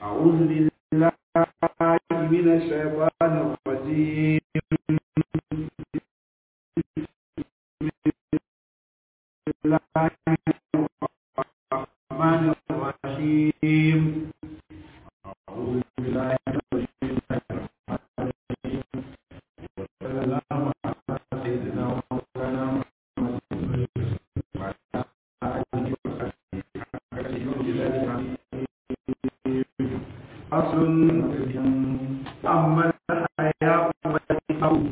أعوذ بالله من الشيطان الرجيم. بسم الله الرحمن الرحيم. أعوذ بالله من الشيطان الرجيم. وصلى الله على سيدنا ومولانا محمد وعلى آله وصحبه. أصل أما الحياة والموت.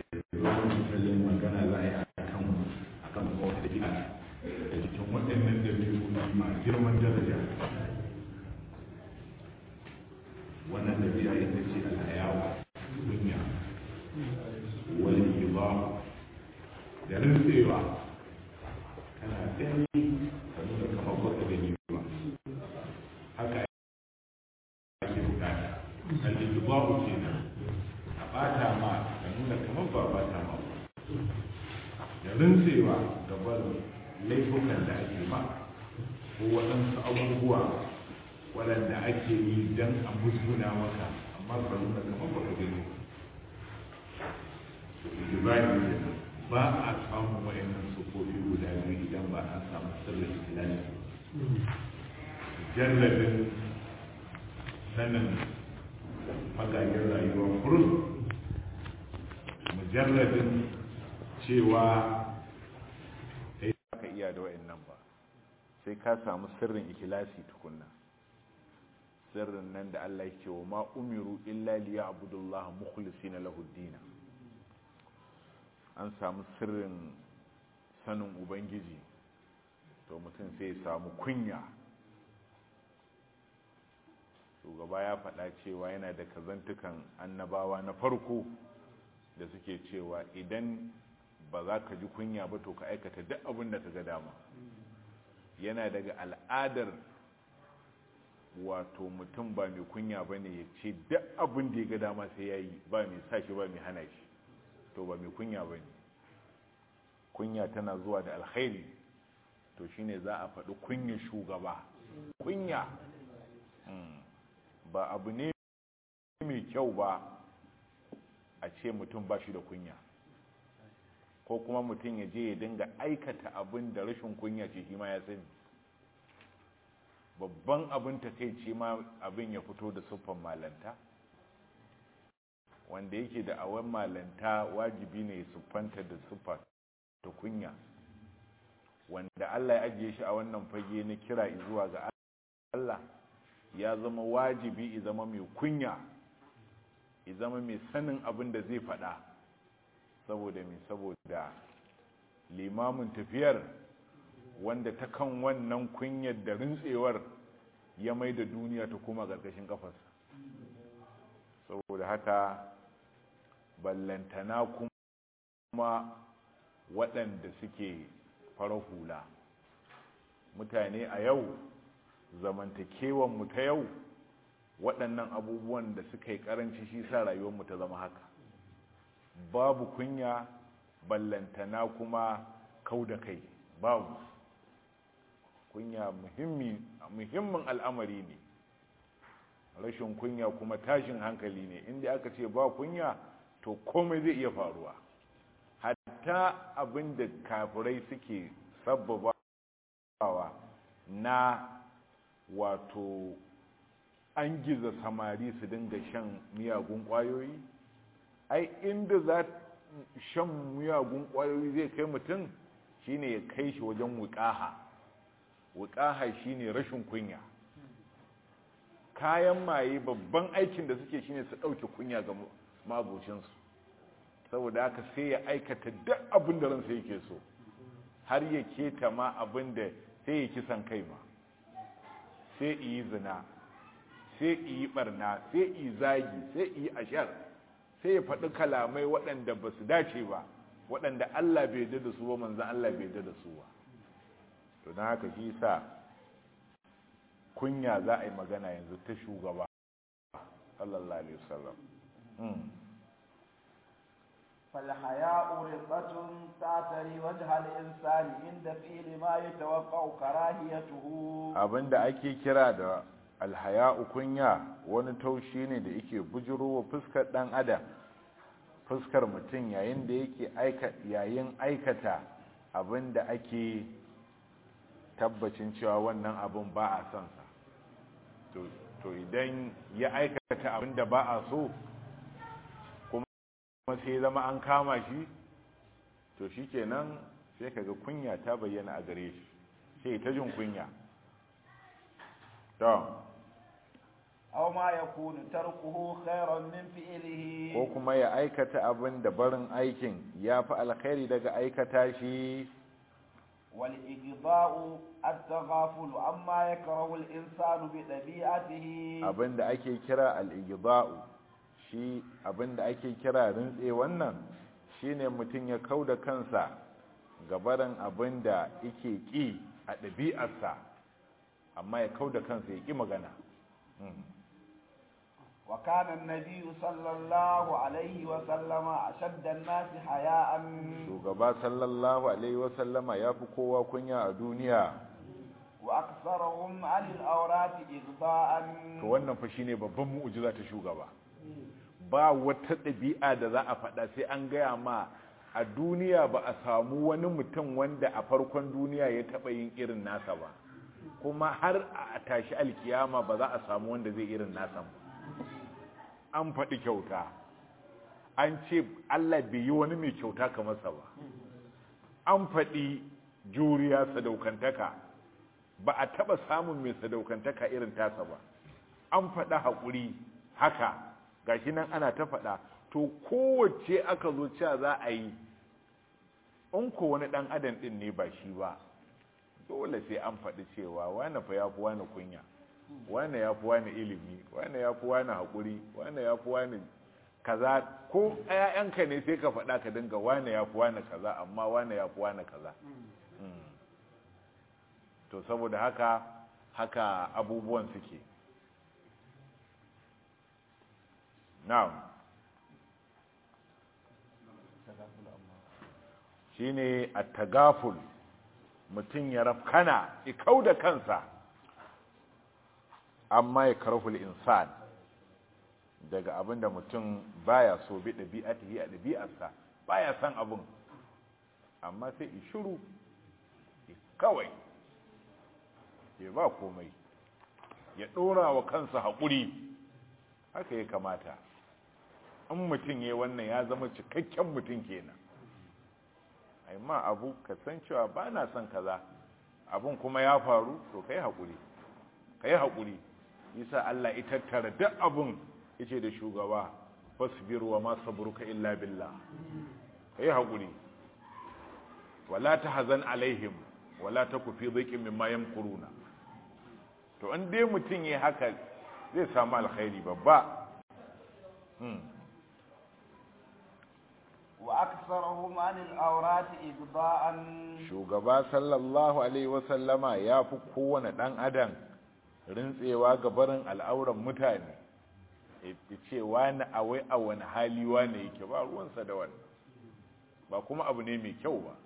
wannan dabi'a ita ce alhayawa dunya wal iba da rintsewa kana gani ka nuna kamar baka gani ba haka ake bukata al-iba kenan a bata ma ka nuna kamar ba bata ma da rintsewa da bar laifukan da ake ma ko waɗansu abubuwa waɗanda ake yi don a musguna maka amma ba nuna kamar ba ka gani ijibari ba a samun wayannan sufofi guda biyu idan ba a samu sirrin ikhlasi jarrabin sanin magajen rayuwar kurun mujarrabin cewa kai ba ka iya da wayannan ba sai ka samu sirrin ikhlasi tukunna sirrin nan da Allah yake wa ma umiru illa liya'budullaha mukhlisina lahu ad-din an samu sirrin sanin ubangiji to mutum sai ya samu kunya shugaba ya faɗa cewa yana da kazantukan annabawa na farko da suke cewa idan ba za ka ji kunya ba to ka aikata duk abin da ka ga dama yana daga al'adar wato mutum ba mai kunya ba ne ya ce duk abin da ya ga dama sai ya yi ba mai sa shi ba mai hana shi to ba mai kunya ba ne kunya tana zuwa da alkhairi to shine za a faɗi kunya shugaba kunya ba abu ne mai kyau ba a ce mutum ba shi da kunya ko kuma mutum ya je ya dinga aikata abin da rashin kunya ce shi ma ya sani babban abin takeici ma abin ya fito da siffar malanta wanda yake da awan malanta wajibi ne siffanta da siffa ta kunya wanda Allah ya ajiye shi a wannan fage na kira zuwa ga Allah ya zama wajibi ya zama mai kunya ya zama mai sanin abin da zai faɗa saboda limamin tafiyar wanda ta kan wannan kunyar da rintsewar ya mai da duniya ta kuma ƙarƙashin ƙafarsa saboda haka ballantana kuma waɗanda suke fara hula mutane a yau zamantakewanmu ta yau waɗannan abubuwan da suka yi ƙaranci shi sa rayuwarmu ta zama haka babu kunya ballantana kuma kau da kai babu kunya muhimmin al'amari ne rashin kunya kuma tashin hankali ne inda aka ce ba kunya to komai zai iya faruwa hatta abinda kafirai suke sabbabawa na wato an giza samari su dinga shan miyagun kwayoyi ai inda za shan miyagun kwayoyi zai kai mutum shine ya kai shi wajen wuƙaha shine rashin kunya kayan maye babban aikin da suke shine su ɗauke kunya ga mabocinsu saboda haka sai ya aikata duk abin da ransa yake so har ya keta ma abin da sai ya kisan kai ma sai yi zina sai yi barna sai yi zagi sai yi ashar sai ya faɗi kalamai waɗanda ba su dace ba waɗanda Allah bai yarda da su ba manzon Allah bai yarda da su ba to don haka shi sa kunya za a yi magana yanzu ta shugaba sallallahu alaihi wasallam فالحياء رقة تعتري وجه الإنسان عند فعل ما يتوقع كراهيته abinda ake kira da alhaya'u kunya wani taushi ne da yake bujurowa fuskar dan adam, fuskar mutum yayin da yake aikata abin da ake tabbacin cewa wannan abin ba a son sa. To idan ya aikata abin da ba a so kuma sai zama an kama shi, to shikenan sai kaga kunya ta bayyana a gare shi, sai ta jin kunya. to aw ma yakunu tarkuhu khairan min fi'lihi, ko kuma ya aikata abin da barin aikin ya fi alkhairi daga aikata shi. wal igda'u at-taghaful amma yakrahu al-insanu bi dabi'atihi, abinda ake kira al-igda'u, shi abinda ake kira rintse wannan shine mutum ya kauda kansa gabaran abinda yake ki a ɗabi'arsa, amma ya kauda kansa ya ki magana. wa kana an-nabiy sallallahu alaihi wa sallama ashadda an-nas haya'an, shugaba sallallahu alaihi wa sallama yafi kowa kunya a duniya. wa aktharuhum 'ala al-awrat igda'an, to wannan fa shine babban mu'jiza ta shugaba. Ba wata ɗabi'a da za a faɗa sai an gaya ma a duniya ba a samu wani mutum wanda a farkon duniya ya taɓa yin irin nasa ba, kuma har a tashi alkiyama ba za a samu wanda zai irin nasa ba. An faɗi kyauta, an ce Allah bai yi wani mai kyauta kamar sa ba. An faɗi juriya, sadaukantaka, ba a taɓa samun mai sadaukantaka irin tasa ba. An faɗi haƙuri, haka gashi nan ana ta faɗa. To kowace aka zo cewa za a yi, in ko wani ɗan adam ɗin ne ba shi ba, dole sai an faɗi cewa wane fa ya fi wane kunya, wane ya fi wane ilimi, wane ya fi wane haƙuri, wane ya fi wane kaza. Ko ƴaƴanka ne sai ka faɗa ka dinga wane ya fi wane kaza, amma wane ya fi wane kaza. To saboda haka abubuwan suke. Na'am, shine at-tagaful, mutum ya rafkana ya kauda kansa, amma ya karhul insan daga abinda mutum baya so, bi dabi'atihi, a dabi'arsa baya san abun, amma sai ya shiru kawai, ya ba komai, ya dora wa kansa haƙuri. Haka ya kamata. In mutum ya wannan ya zama cikakken mutum kenan. Amma abu ka san cewa ba na son kaza, abun kuma ya faru, to kai haƙuri. Yasa Allah ya tattara duk abun yace da shugaba, fasbir wa ma sabruka illa billah. Kai haƙuri. Wala tahzan alaihim wala taku fi dhiqin mimma yamkuruna. To in dai mutum yayi haka zai samu alkhairi babba. wa aktharuhum 'ala al-awrat igda'an, shugaba sallallahu alaihi wasallama ya fi kowane ɗan adam rintsewa ga barin al'auran mutane. Ya ce wani awai a wani hali wani yake, ba ruwansa da wani, ba kuma abu ne mai kyau ba.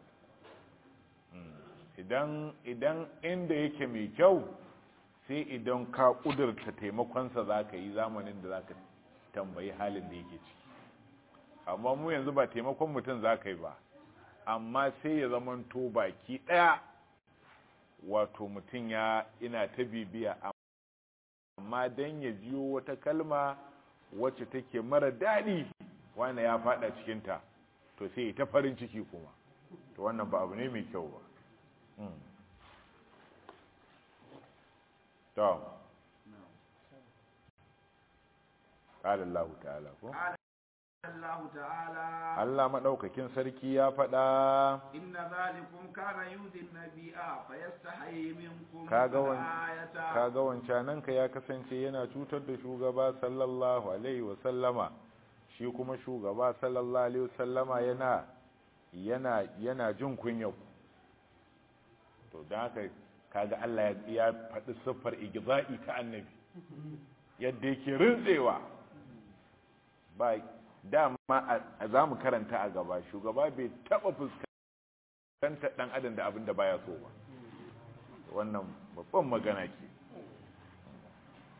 Idan inda yake mai kyau, sai idan ka ƙudurta taimakonsa za ka yi zamanin da za ka tambayi halin da yake ciki. Amma mu yanzu ba taimakon mutum za ka yi ba, amma sai ya zamanto baki ɗaya, wato mutum ina ta bibiya, amma don ya jiyo wata kalma wacce take mara daɗi wanda ya faɗa cikinta, to sai ta farin ciki kuma. To wannan ba abu ne mai kyau ba. to qala Allah ta'ala ko Allah ta'ala, Allah madaukakin sarki ya faɗa, inna zalikum kana yudin nabiyya fayastahi minkum, kaga wancanan ka ya kasance yana cutar da shugaba sallallahu alaihi wa sallama, shi kuma shugaba sallallahu alaihi wa sallama yana jin kunya. To dan haka kaga Allah ya faɗi siffar igza'i ta annabi, yadda yake rintsewa. Ba dama za mu karanta a gaba, shugaba bai taɓa fuskanta ɗan adam da abin da baya so ba. Wannan babban magana ce.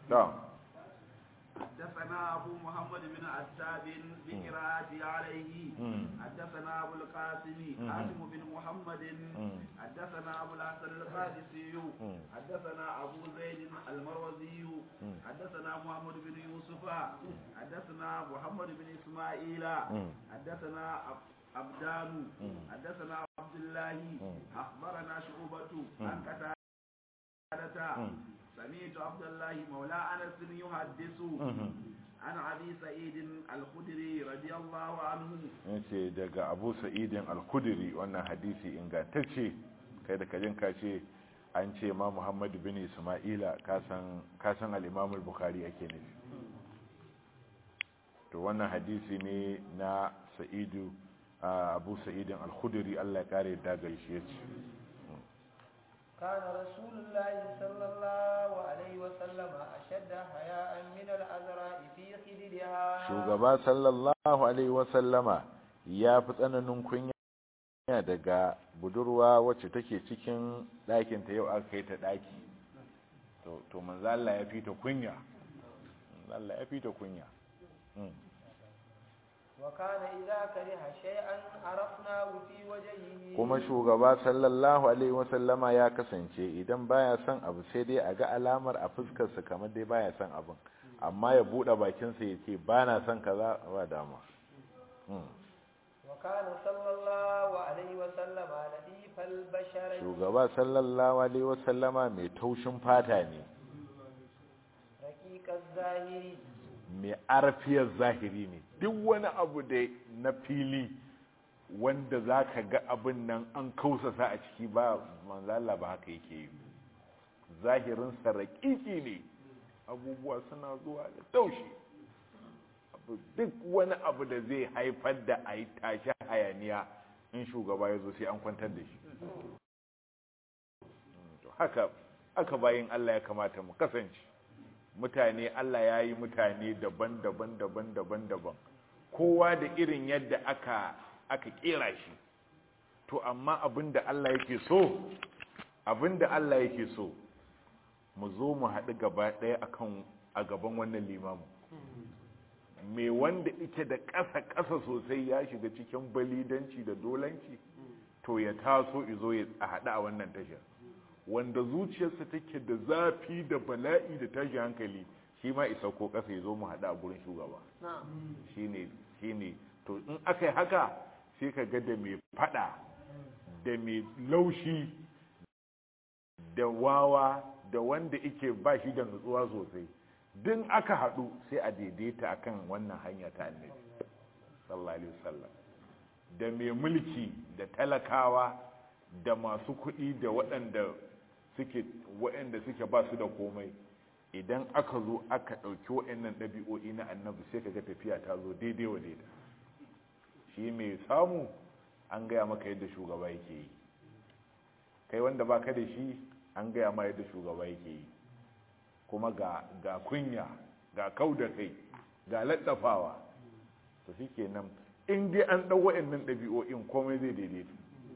حدثنا أبو محمد بن عتاب بقراءته عليه حدثنا أبو القاسم حاتم بن محمد حدثنا أبو الحسن القادسي حدثنا أبو زيد المروزي حدثنا محمد بن يوسف حدثنا محمد بن إسماعيل حدثنا عبدان حدثنا عبد الله أخبرنا شعبة عن قتادة سمعت عبد الله مولى أنس يحدث عن أبي سعيد الخدري رضي الله عنه. yace daga Abu Sa'id al-Khudri wannan hadisi ingantacce kai da kajin ka ce an ce ma Muhammad bin Isma'ila kasan al-Imam al-Bukhari ake nufi to wannan hadisi ne na Abu Sa'id al-Khudri Allah ya kare da gare shi yace كان رسول الله صلى الله عليه وسلم أشد حياء من الأزراء في خدرها shugaba sallallahu alaihi wasallama ya fi tsananin kunya daga budurwa wacce take cikin ɗakin ta yau aka kai ta ɗaki to manzo Allah ya fi ta kunya Allah ya fi ta kunya وكان إذا كره شيئا عرفناه في وجهه kuma shugaba sallallahu alaihi wasallama ya kasance idan baya son abu sai dai a ga alamar a fuskarsa kamar dai baya son abin amma ya bude bakinsa ya ce ba na son kaza ba dama وكان صلى الله عليه وسلم لطيف البشر shugaba sallallahu alaihi wasallama mai taushin fata ne رقيق الظاهر mai arfiyar zahiri ne duk wani abu da na fili wanda za ka ga abin nan an kausasa a ciki ba manzala ba haka yake yi zahirinsa raƙiƙi ne abubuwa suna zuwa da taushi duk wani abu da zai haifar da a yi tashi hayaniya in shugaba ya zo sai an kwantar da shi haka bayin Allah ya kamata mu kasance mutane Allah ya yi mutane daban-daban kowa da irin yadda aka kera shi to amma abinda Allah yake so mu zo mu haɗu gaba ɗaya a gaban wannan limamu mai wanda ike da ƙasa sosai ya shiga cikin balidanci da dolanci to ya taso izo ya haɗu a wannan tashar wanda zuciyarsa take da zafi da bala'i da tashi hankali shi ma isa ko ƙasa ya zo mu haɗu a gurin shugaba shine to in aka yi haka sai ka ga da mai faɗa da mai laushi da wawa da wanda ike ba shi da nutsuwa sosai din aka haɗu sai a daidaita akan wannan hanya ta annabi sallallahu alaihi wasallam da mai mulki da talakawa da masu kuɗi da waɗanda suke ba su da komai idan aka zo aka ɗauki waɗannan ɗabi'o'i na annabi sai ka ga tafiya ta zo daidai wa daidai shi mai samu an gaya maka yadda shugaba yake yi kai wanda baka da shi an gaya ma yadda shugaba yake yi kuma ga kunya ga kau da kai ga laddafawa to shi kenan in dai an ɗau waɗannan ɗabi'o'in komai zai daidaita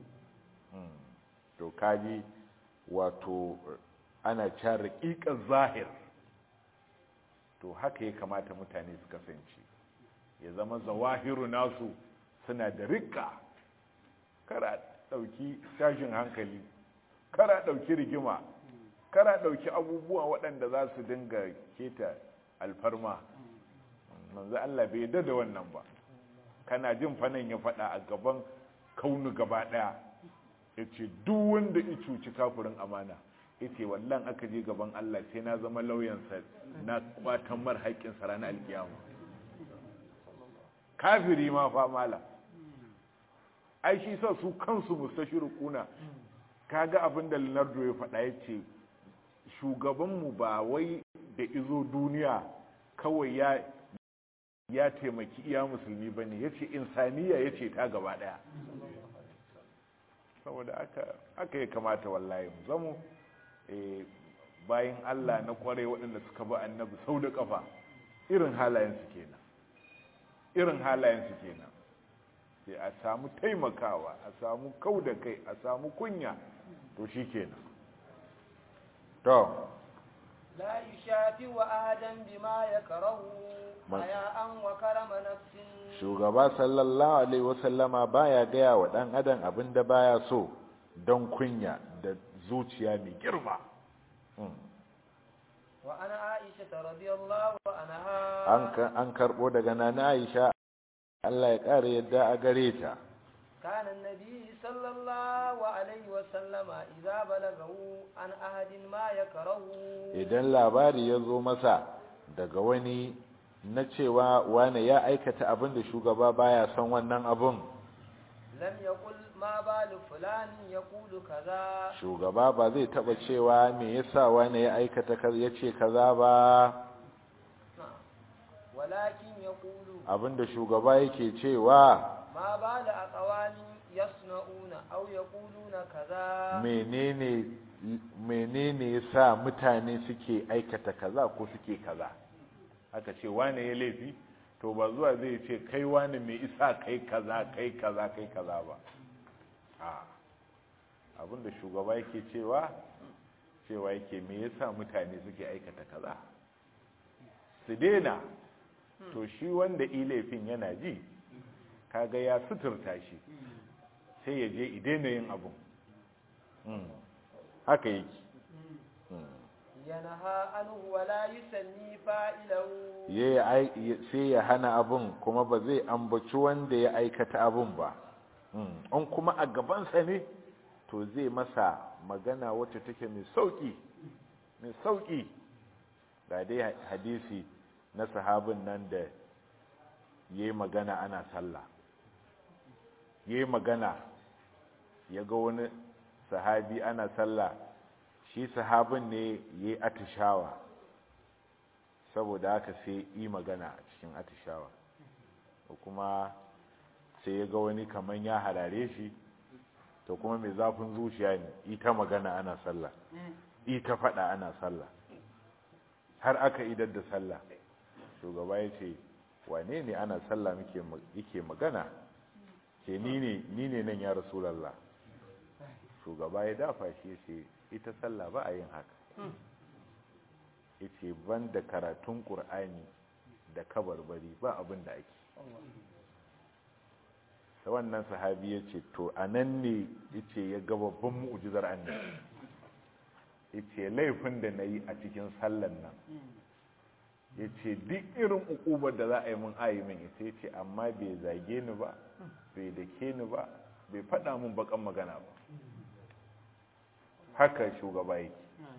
to kaji wato ana cewa raƙiƙar zahir to haka ya kamata mutane su kasance ya zama zawahiru nasu suna da riƙa kara ɗauki tashin hankali kara ɗauki rigima kara ɗauki abubuwa waɗanda za su dinga keta alfarma manzo Allah bai yarda da wannan ba kana jin fanan ya faɗa a gaban kaunu gaba ɗaya yace duk wanda ya cuci kafirin amana yace wallan aka je gaban Allah sai na zama lauyansa na kwatan mar haƙƙin sa ranar alkiyama kafiri ma fa mala ai shi sa su kansu mustashriquna kaga abin da Leonardo ya faɗa yace shugabanmu ba wai da izo duniya kawai ya taimaki iya musulmi bane yace insaniya yace ta gaba daya saboda aka ya kamata wallahi mu zamu bayan Allah na kware waɗanda suka bi annabi sau da kafa irin halayen su kenan sai a samu taimakawa a samu kau da kai a samu kunya to shikenan to لا يشافي أحدا بما يكره حياء وكرم نفس. shugaba sallallahu alaihi wasallama baya gaya wa dan adam abinda baya so don kunya da zuciya mai girma. wa ana Aisha radiyallahu anha an karbo daga nana Aisha Allah ya kare yadda a gare ta. kana annabi sallallahu alaihi wasallama idza balagahu an ahadin ma yakrahu, idan labari ya zo masa daga wani na cewa wani ya aikata abin da shugaba baya son wannan abun, lam yaqul ma balu fulani yaqulu kaza, shugaba ba zai taba cewa me yasa wani ya aikata kaza yace kaza ba, walakin yaqulu abinda shugaba yake cewa ma balu aqwali yasna'una aw yaquluna kaza, menene yasa mutane suke aikata kaza ko suke kaza. Aka ce wane ya laifi to ba zuwa zai ce kai wane mai isa kai kaza kai kaza kai kaza ba. Abinda shugaba yake cewa yake me yasa mutane suke aikata kaza su daina, to shi wanda laifin yana ji kaga ya suturta shi sai ya je idena yin abun. Haka yake. yanaha anhu wa la yusanni fa'ilahu, sai ya hana abun kuma ba zai ambaci wanda ya aikata abun ba. An kuma a gabansa ne to zai masa magana wacce take mai sauki. Ga dai hadisi na sahabin nan da yayi magana ana sallah, yayi magana ya ga wani sahabi ana sallah, shi sahabin ne yayi atishawa, saboda haka sai yi magana a cikin atishawa, kuma sai ya ga wani kaman ya harare shi, to kuma mai zafin zuciya ne ita magana ana sallah, ita fada ana sallah, har aka idar da sallah. Shugaba ya ce wane ne ana sallah yake magana, ce ni ne nan ya Rasulallah. Shugaba ya dafa shi ya ce ita sallah ba a yin haka, ya ce ban da karatun ƙur'ani da kabarbari ba abin da ake. Sa wannan sahabi ya ce to a nan ne ya ce ya ga babban mu'ujizar annabi, ya ce laifin da na yi a cikin sallan nan, ya ce duk irin ukubar da za a yi mun ayi min ita, ya ce amma bai zage ni ba, bai dake ni ba, bai faɗa mun bakan magana ba. Haka shugaba yake.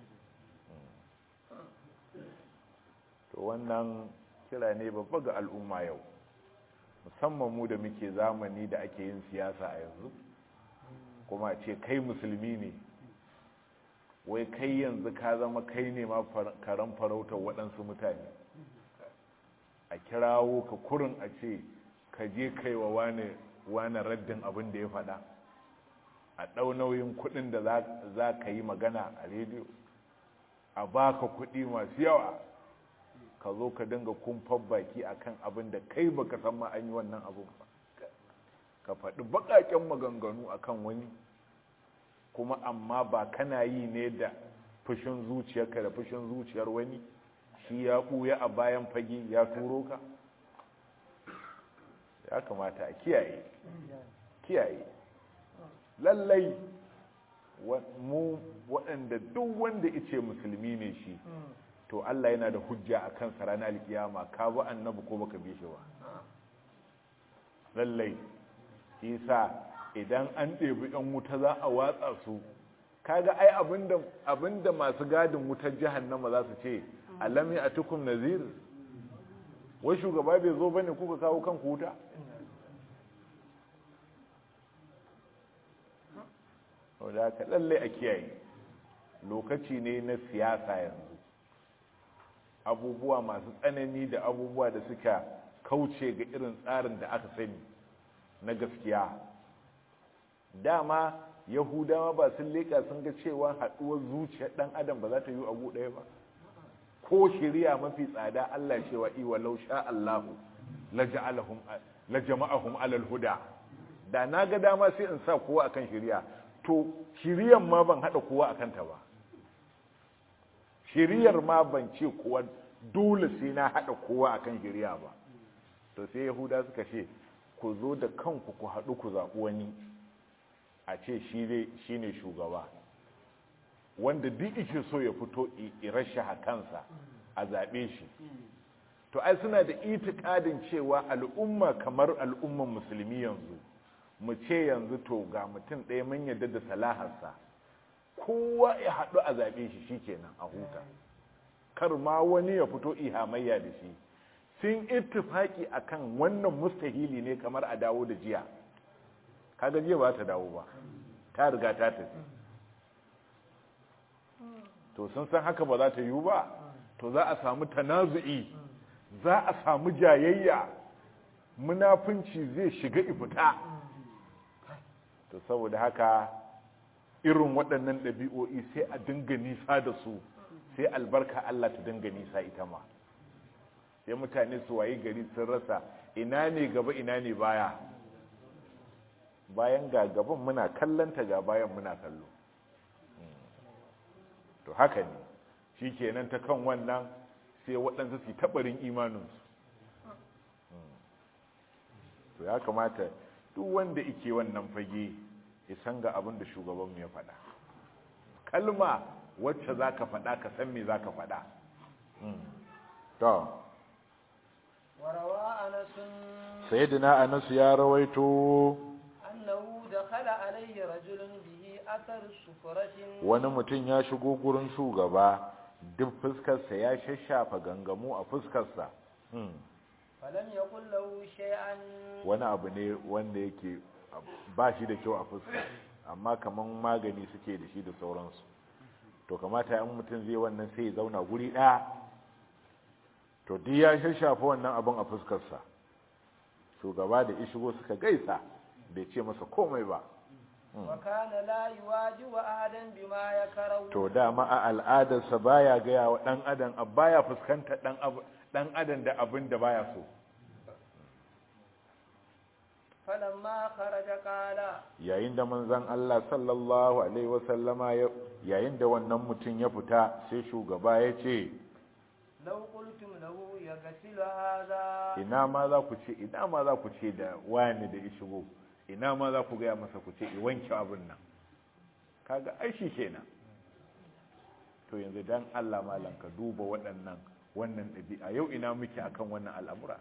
To wannan kira ne babba ga al'umma yau, musamman mu da muke zamani da ake yin siyasa a yanzu, kuma ce kai musulmi ne, wai kai yanzu ka zama kai ne ma karan farautar waɗansu mutane, a kirawo ka kurin a ce ka je kai wa wane raddin abin da ya faɗa, a ɗau nauyin kuɗin da za ka yi magana a rediyo, a baka kuɗi masu yawa, ka zo ka dinga kumfar baki akan abin da kai baka san ma an yi wannan abin ba, ka faɗi baƙaƙen maganganu akan wani, kuma amma ba kana yi ne da fushin zuciyarka da fushin zuciyar wani, shi ya ɓuya a bayan fage ya turo ka. Ya kamata a kiyaye lallai mu waɗanda duk wanda ice musulmi ne shi, to Allah yana da hujja a kan ranar alkiyama, ka bi annabi ko baka bi shi ba. Lallai isa idan an ɗebi ɗan wuta za a watsa su, kaga ai abinda masu gadin wutar jahannama za su ce alami a tukun nazir, wai shugaba bai zo bane kuka kawo kanku wuta. da haka lallai a kiyaye, lokaci ne na siyasa yanzu, abubuwa masu tsanani da abubuwa da suka kauce ga irin tsarin da aka sani na gaskiya. Dama yahudawa ba sun leƙa sun ga cewa haɗuwar zuciyar ɗan adam ba za ta yi abu ɗaya ba, ko shari'a mafi tsada Allah cewa iwa law sha Allahu la jama'ahum alal huda, da na ga dama sai in sa kowa akan shari'a, to shiriyan ma ban hada kowa akan ta ba, shiriyar ma ban ce kowa dole sai na haɗa kowa akan shiriya ba. To sai yahuda suka ce ku zo da kanku ku haɗu ku zaɓi wani a ce shi ne shugaba wanda duk ike so ya fito irasha kansa a zaɓe shi. To ai suna da itikadin cewa al'umma kamar al'umman musulmi yanzu mu ce yanzu to ga mutum ɗaya mun yadda da salaharsa kowa ya haɗu a zaɓe shi shikenan a huta, kar ma wani ya fito ihamayya da shi. Sun ittifaki akan wannan mustahili ne kamar a dawo da jiya. Kaga jiya ba ta dawo ba, ta riga ta tafi. To sun san haka ba za ta yiwu ba, to za a samu tanazu'i, za a samu jayayya, munafunci zai shiga ifita. To saboda haka irin waɗannan ɗabi'o'i sai a dinga nisa da su, sai albarka Allah ta dinga nisa ita ma. Sai mutane su wayi gari sun rasa ina ne gaba ina ne baya. Bayan ga gaban muna kallanta ga bayan muna kallo. To haka ne, shi kenan ta kan wannan sai waɗansu su taɓarin imaninsu. To ya kamata duk wanda ike wannan fage ya san ga abin da shugabanmu ya faɗa. Kalma wacce za ka faɗa ka san me za ka faɗa. To, sayyidina Anas ya rawaito wani mutum ya shigo gurin shugaba duk fuskarsa ya shashafa gangamu a fuskarsa. Wani abu ne wanda yake ba shi da kyau a fuska, amma kaman magani suke da shi da sauransu. To kamata in mutum zai wannan sai ya zauna guri ɗaya. To duk ya shashafa wannan abin a fuskarsa. Shugaba da ya shigo suka gaisa bai ce masa komai ba. To dama a al'adarsa baya gaya wa ɗan adam baya fuskanta ɗan adam da abin da baya so. Yayin da manzon Allah sallallahu alaihi wasallama yayin da wannan mutum ya fita sai shugaba ya ce ina ma za ku ce da wani da ya shigo, ina ma za ku gaya masa ku ce wanke abin nan. Kaga ai shi kenan. To yanzu dan Allah malam ka duba wannan ɗabi'a yau ina muke akan wannan al'amura.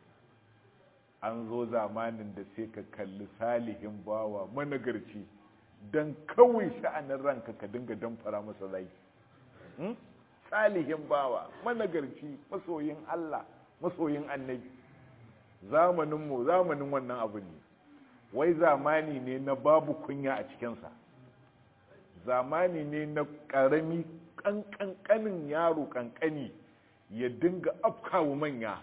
An zo zamanin da sai ka kalli salihin bawa managarci dan kawai sha'anin ranka ka dinga damfara masa rai. Salihin bawa managarci masoyin Allah masoyin annabi. Zamanin wannan abu ne. Wai zamani ne na babu kunya a cikinsa, zamani ne na ƙarami ƙanƙanin yaro ƙanƙani ya dinga afkawa manya.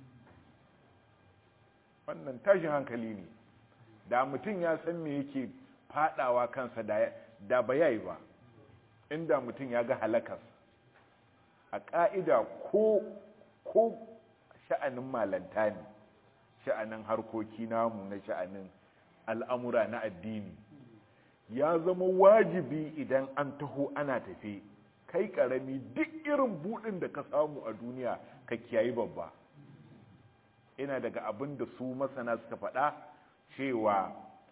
Wannan tashin hankali ne. Da mutum ya san me yake fadawa kansa da ba yayi ba, inda mutum ya ga halakas. A ƙa'ida ko sha'anin malanta ne, sha'anin harkoki namu na sha'anin al'amura na addini, ya zama wajibi idan an taho ana tafe kai ƙarami duk irin buɗin da ka samu a duniya ka kiyayi babba. Ina daga abin da su masana suka faɗa cewa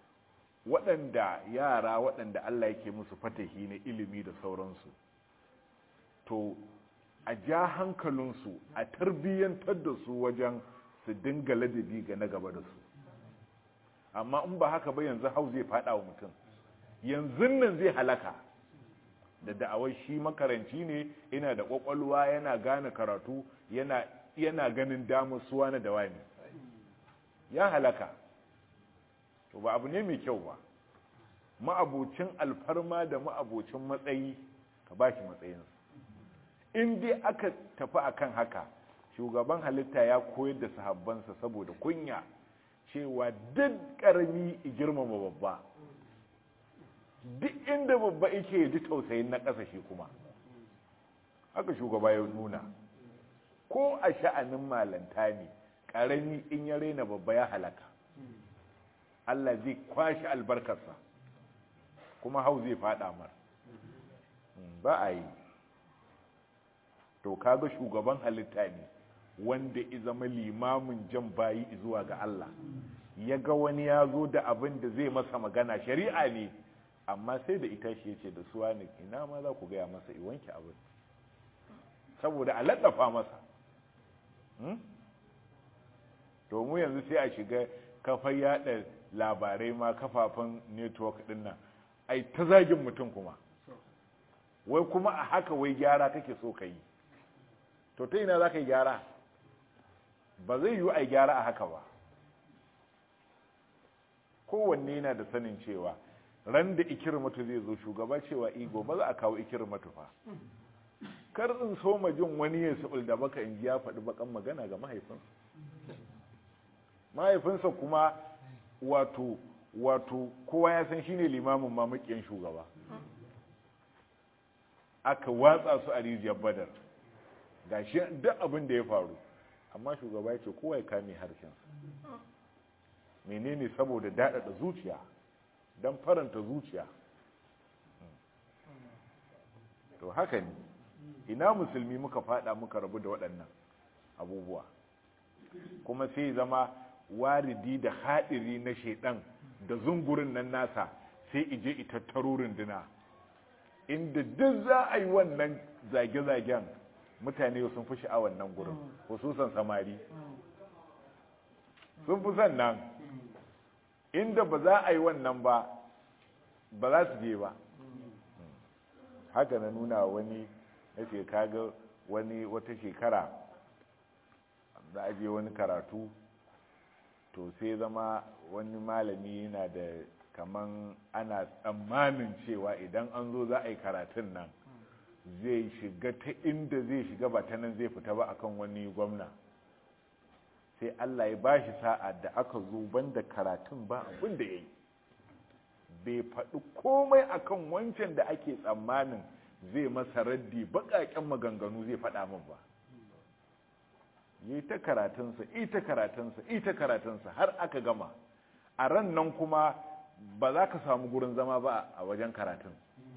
yara waɗanda Allah yake musu fatahi na ilimi da sauransu, to a ja hankalinsu a tarbiyyantar da su wajen su dinga ladabi ga na gaba da su. Amma in ba haka ba yanzu hau zai faɗa wa mutum, yanzu nan zai halaka da da'awar shi makaranci ne, yana da ƙwaƙwalwa, yana gane karatu, yana ganin damar suwa na dawani, ya halaka. To ba abu ne mai kyau ba. Ma'abocin alfarma da ma'abocin matsayi ka ba shi matsayinsa. In dai aka tafi akan haka, shugaban halitta ya koyar da sahabbansa saboda kunya cewa duk ƙarami girmama babba, duk inda babba yake ji tausayin na ƙasa shi kuma. Haka shugaba ya nuna. Ko a sha'anin malanta ne, ƙarami in ya raina babba ya halaka. Allah zai kwashi albarkarsa, kuma hau zai faɗa mar. Ba a yi. to kaga shugaban halitta ne wanda ya zama limamin jan bayi zuwa ga Allah ya ga wani ya zo da abin da zai masa magana shari'a ne amma sai da ita shi yace da suwa ne ina ma za ku gaya masa wanke abin saboda a laddafa masa to mu yanzu sai a shiga kafar yada labarai ma kafafen network din nan ai ta zagin mutum kuma wai kuma a haka wai gyara kake so ka yi to ta ina za ka yi gyara ba zai yi a gyara a haka ba kowanne yana da sanin cewa ran da ikirmatu zai zo shugaba cewa igo ba za a kawo ikirmatu fa kar in so ma jin wani ya sabul da baka in ji ya faɗi bakan magana ga mahaifinsa kuma wato kowa ya san shine limamin mamakiyan shugaba aka watsa su a rijiyar badar gashi duk abin da ya faru amma shugaba ya ce kowa ya kame harshensa menene saboda daɗaɗa zuciya don faranta zuciya to haka ne ina musulmi muka fada muka rabu da waɗannan abubuwa kuma sai zama waridi da haɗiri na shaidan da zungurin nan nasa sai ije itattaro runduna inda duk za a yi wannan zage-zagen mutane sun fi sha'awar nan gurin hususan samari sun fi son nan inda ba za a yi wannan ba za su je ba haka na nuna wani na ce kaga wata shekara za a je wani karatu to sai zama wani malami yana da kaman ana tsammanin cewa idan an zo za a yi karatun nan zai shiga ta inda zai shiga ba ta nan zai fita ba akan wani gwamna sai Allah ya bashi sa'a da aka zo banda karatun ba abin da ya yi bai faɗi komai akan wancan da ake tsammanin zai masa raddi baƙaƙen maganganu zai faɗa min ba yi ta karatunsa har aka gama a ran nan kuma ba za ka samu gurin zama ba a wajen karatun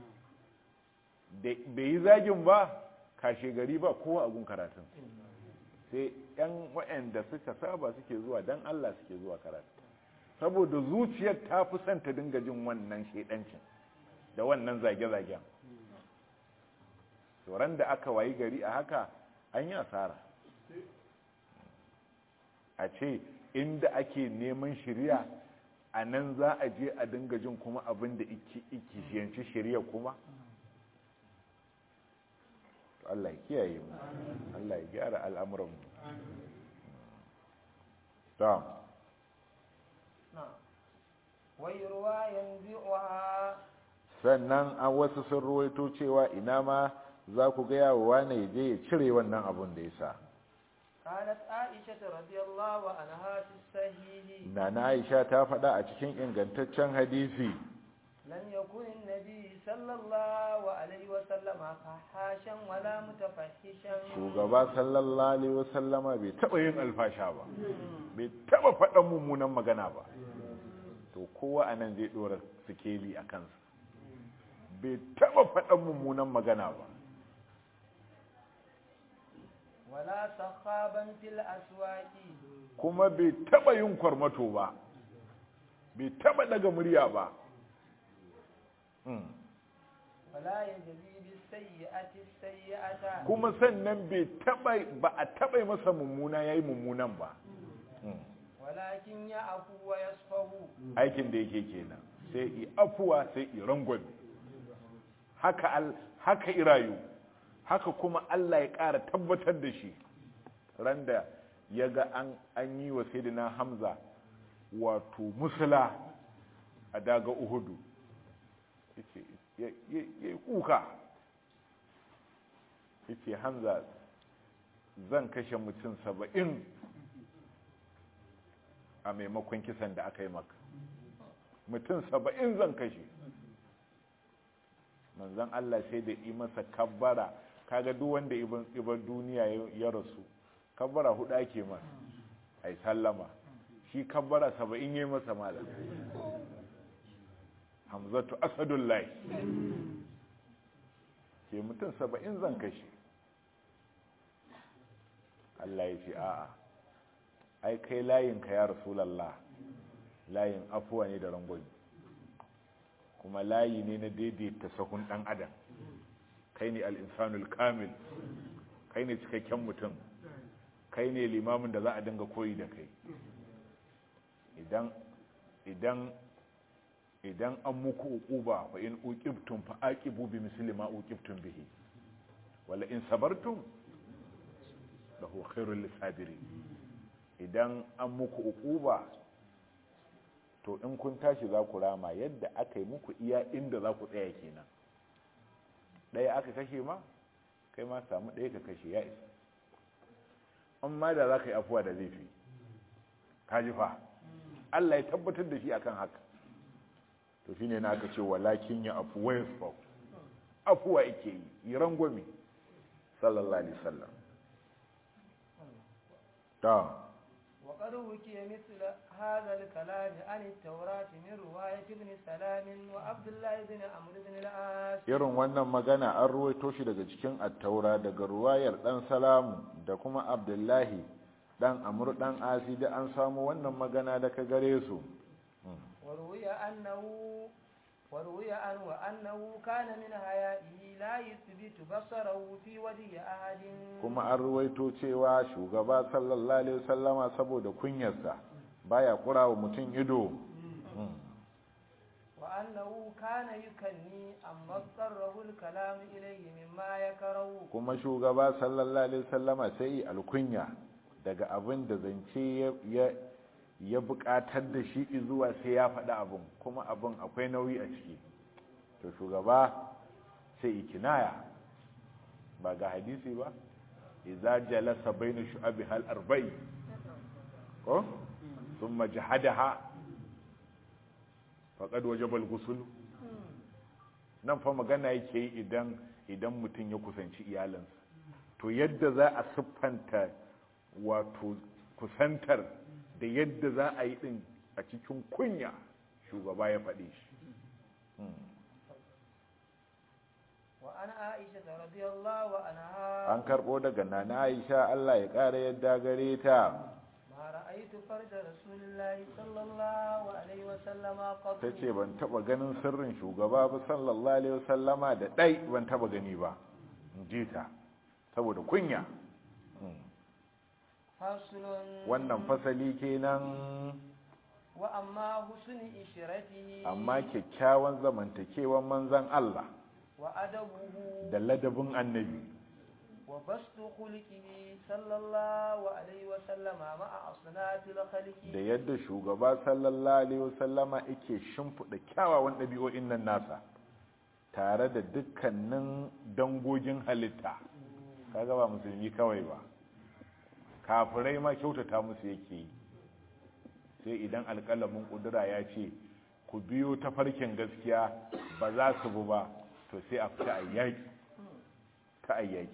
bai yi zagin ba kashe gari ba kowa a gun karatun sai yan waɗanda suka saba suke zuwa don Allah suke zuwa karatu saboda zuciyar ta fi son ta dinga jin wannan shaidancin da wannan zage-zagen tsoron da aka wayi gari a haka an yi asara a ce inda ake neman shirya a nan za a je a dinga jin kuma abin da ikishiyanci shirya kuma Allah ya kiyaye mu Allah ya gyara al'amuran mu ta wayarwa yanzuwa sannan an wasu sun ruwaito cewa ina ma za ku gaya wa wane ya je ya cire wannan abun da ya sa قالت عائشة رضي الله عنها في الصحيح نانا عائشة تفدا a cikin ingantaccen hadisi لم يكن النبي صلى الله عليه وسلم فحاشا ولا متفحشا shugaba sallallahu alaihi wasallama bai taba yin alfasha ba bai taba faɗan mummunan magana ba to kowa anan zai dora sikeli a kansa bai taba faɗan mummunan magana ba wala sakhaban fil aswaqi kuma bai taba yin kwarmato ba bai taba daga murya ba wala yajzi bis sayyi'ati sayyi'ata kuma sannan ba a taba masa mummuna yayi mummunan ba walakin ya afu wa yasfahu aikin da yake kenan sai i afuwa sai i rangwame haka irayu haka kuma Allah ya ƙara tabbatar da shi randa ya ga an yi wa sayyidina Hamza wato musula a daga Uhudu ya kuka yace Hamza zan kashe mutum 70 a maimakon kisan da aka yi maka mutum 70 zan kashe manzon Allah sai da yi masa kabbara kaga duk wanda ibar duniya ya rasu kabbara 4 ake masa ai sallama shi kabbara 70 yayi masa malam Hamzatu Asadullah ke mutum 70 zan kashe Allah ya ce a'a ai kai layinka ya rasulallah layin afuwa ne da rangwani kuma layi ne na daidaita sahun dan adam kai ne al-insanul kamil kai ne cikakken mutum kai ne limamin da za a dinga koyi da kai idan an muku uquba fa in uqibtum fa aqibu bi misli ma uqibtum bihi wala in sabartum lahu khairul lisabirin idan an muku uquba to in kun tashi za ku rama yadda aka yi muku iya inda za ku tsaya kenan ɗaya aka kashe ma kai ma samu ɗaya ka kashe ya isa amma da za ka yi afuwa da zai fi kaji fa Allah ya tabbatar da shi akan haka to shi ne na aka ce walakin ya afuwa ya sau afuwa yake yi rangwami sallallahu alaihi wasallam ta وقد وكي مثل هذا الكلام عن التوراة من رواية ابن سلام وعبد الله بن عمرو بن العاص irin wannan magana an ruwaito shi daga cikin at-taura daga ruwayar dan salamu da kuma abdullahi dan amru dan asi da an samu wannan magana daga gare su وروي عنه أنه كان من حيائه لا يثبت بصره في وجه أحد kuma an ruwaito cewa shugaba sallallahu alaihi wasallama saboda kunyarsa baya kurawa mutum ido وأنه كان يكني أما اضطره الكلام إليه مما يكره kuma shugaba sallallahu alaihi wasallama sai alkunya daga abin da zance ya buƙatar da shi zuwa sai ya faɗi abin kuma abin akwai nauyi a ciki to shugaba sai ikinaya ba ga hadisi ba idza jalasa baina shu'abi hal arba'i ko thumma jahadaha faqad wajaba al-ghusl nan fa magana yake yi idan mutum ya kusanci iyalansa to yadda za a siffanta wato kusantar da yadda za a yi din a cikin kunya shugaba ya faɗi shi an karɓo daga nana Aisha Allah ya ƙara yadda gare ta ta ce ban taɓa ganin sirrin shugaba ba sallallahu alaihi wasallama da ɗai ban taɓa gani ba in ji ta saboda kunya wannan fasali kenan wa amma husni ishratihi amma kyakkyawan zamantakewan manzon Allah wa adabuhu da ladabin annabi wa bastu khulqihi sallallahu alaihi wa sallama ma'a asnatil khaliqi da yadda shugaba sallallahu alaihi wa sallama yake shimfida kyawawan dabi'o'in nan nasa tare da dukkanin dangogin halitta kaga ba musulmi kawai ba kafirai ma kyautata musu yake yi sai idan alƙalamin ƙudura ya ce ku biyo ta farkin gaskiya ba za su bu ba to sai a fita ayyaki ta ayyaki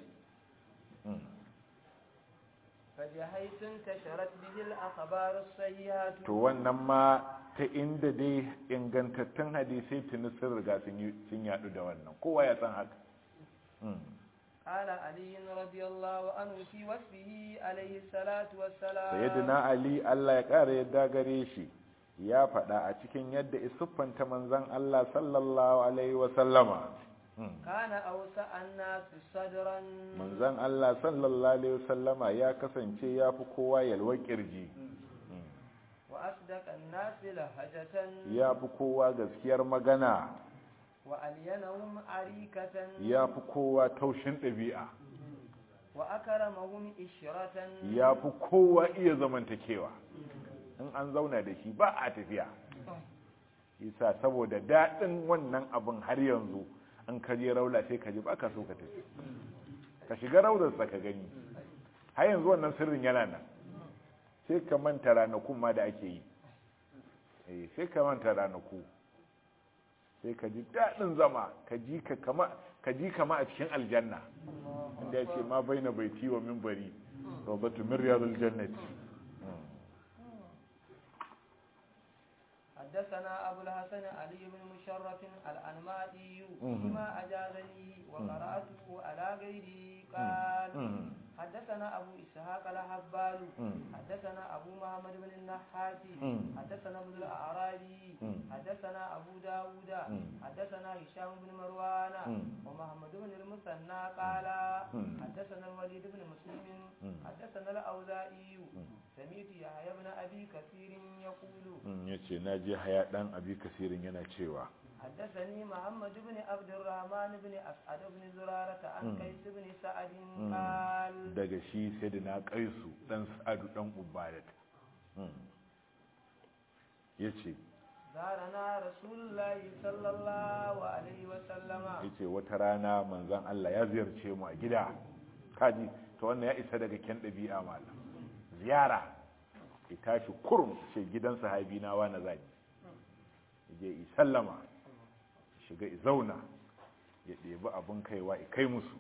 to wannan ma ta inda dai ingantattun hadisai tuni sun riga sun yadu da wannan kowa ya san haka قال علي رضي الله عنه في وصفه عليه الصلاة والسلام سيدنا علي الله يقار يدى غريشي ya faɗa a cikin yadda isuffanta manzon Allah sallallahu alaihi wasallama kana awsa annas sadran manzon Allah sallallahu alaihi wasallama ya kasance yafi kowa yalwa kirji wa asdaqan nas lahajatan yafi kowa gaskiyar magana wa alyanahum arikatan yafi kowa taushin ɗabi'a wa akramahum ishratan yafi kowa iya zamantakewa in an zauna da shi ba a tafiya isa saboda daɗin wannan abin har yanzu an kaje raula sai ka ji ba ka so ka tafi ka shiga raularsa ka gani har yanzu wannan sirrin yana nan sai ka manta ranakun ma da ake yi sai ka manta ranaku sai ka ji daɗin zama ka ji kama a cikin aljanna inda ya ce ma bai na baiti wa mimbari rawdatu min riyadil jannati حدثنا أبو الحسن علي بن مشرف الأنماطي فيما أجازني وقرأته على غيره قال حدثنا أبو إسحاق الحبال حدثنا أبو محمد بن النحاسي حدثنا ابن الأعرابي حدثنا أبو داود حدثنا هشام بن مروان ومحمد بن المثنى قال حدثنا الوليد بن مسلم حدثنا الأوزاعي سمعت يحيى بن أبي كثير يقول yace naji haya dan abi kasirin yana cewa حدثني محمد بن عبد الرحمن بن أسعد بن زرارة عن قيس بن سعد قال daga shi sayyidina qaisu dan sa'adu dan ubadat yace zarana rasulullahi sallallahu alaihi wasallama yace wata rana manzon Allah ya ziyarce mu a gida kaji to wannan ya isa daga kyan dabi'a malam ziyara ya tashi kurum ce gidan sahabi na wa na zani je yi sallama shiga i zauna ya ɗebi abin kaiwa i kai musu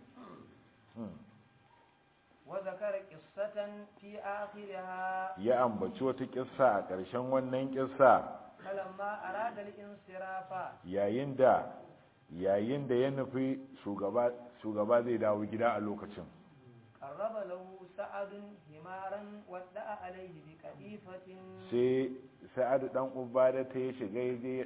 wa zakara qissatan fi akhiriha ya ambaci wata kissa a ƙarshen wannan kissa falamma arada al-insirafa yayin da ya nufi shugaba zai dawo gida a lokacin qarraba lahu sa'adun himaran wadda'a alayhi bi qadifatin sai sa'adu dan ubada ta ya shiga ya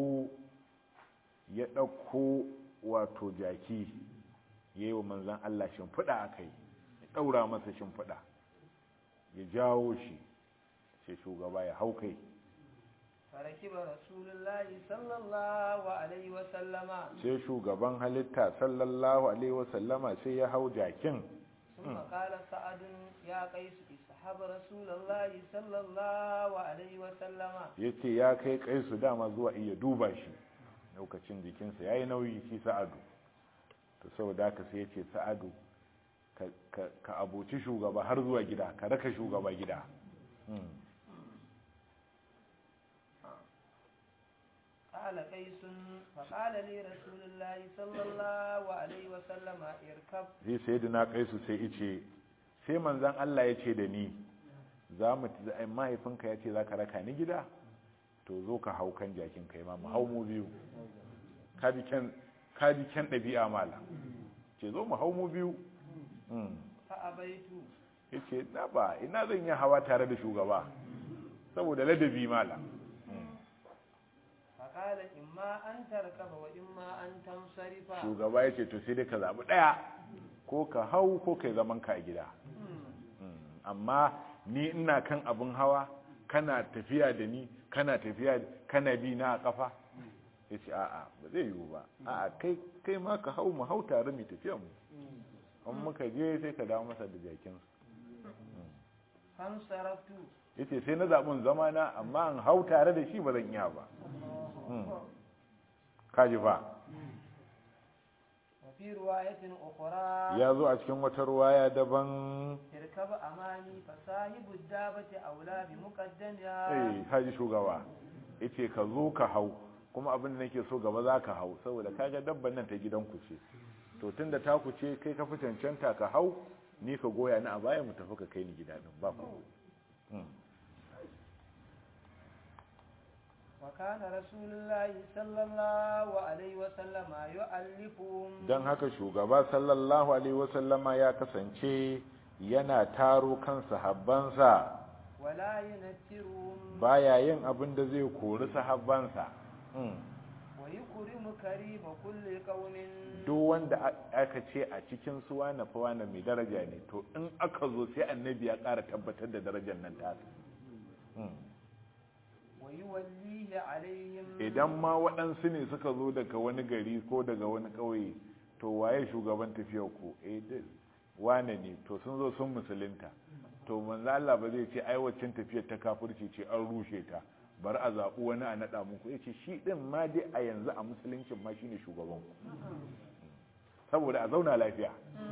ɗauko wato jaki ya yi wa manzan Allah shimfiɗa a kai ya ɗaura masa shimfiɗa ya jawo shi sai shugaba ya hau kai farakiba rasulullahi sallallahu alaihi wasallama sai shugaban halitta sallallahu alaihi wasallama sai ya hau jakin ثم قال سعد يا قيس اصحاب رسول الله صلى الله عليه وسلم yace ya kai kaisu dama zuwa iya duba shi lokacin jikinsa yayi nauyi shi sa'adu to saboda haka sai yace sa'adu ka abuci shugaba har zuwa gida ka raka shugaba gida قال قيس فقال لي رسول الله صلى الله عليه وسلم اركب sai sayyidina kaisu sai yace sai manzon Allah yace da ni mahaifinka yace zaka raka ni gida to zo ka hau kan jakin kai ma mu hau mu biyu kaji kan dabi'a mala ce zo mu hau mu biyu fa abaitu yace na ba ina zan yi hawa tare da shugaba saboda ladabi mala قال إما أن تركب وإما أن تنصرف shugaba yace to sai dai ka zabi daya ko ka hau ko kai zaman ka a gida amma ni ina kan abun hawa kana tafiya da ni kana bi na a kafa yace a'a ba zai yiwu ba a'a kai ma ka hau mu hau tare mu tafiya mu an muka je sai ka dawo masa da jakin fansaraftu yace sai na zabun zamana amma an hau tare da shi ba zan iya ba kaji fa wafi ruwayatin ukhra ya zo a cikin wata ruwaya daban irkaba amani fa sahibu dabati aula bi muqaddamiha haji shugaba yace ka zo ka hau kuma abin da nake so gaba za ka hau saboda kaga dabban nan ta gidan ku ce to tunda ta ku ce kai ka fi cancanta ka hau ni ka goya ni a baya mu tafi ka kai ni gida din ba ku وكان رسول الله صلى الله عليه وسلم يؤلفهم dan haka shugaba sallallahu alaihi wasallama ya kasance yana taro kan sahabbansa wala yunfirum baya yin abin da zai kori sahabbansa wa yukrimu karima kulli qaumin duk wanda aka ce a cikin su wani fa wani mai daraja ne to in aka zo sai annabi ya ƙara tabbatar da darajar nan ta idan ma waɗansu ne suka zo daga wani gari ko daga wani ƙauye to waye shugaban tafiyar ku wane ne to sun zo sun musulunta to manzo Allah ba zai ce ai waccan tafiyar ta kafirci ce an rushe ta bar a zaɓi wani a naɗa muku yace shi din ma dai a yanzu a musuluncin ma shine shugaban ku saboda a zauna lafiya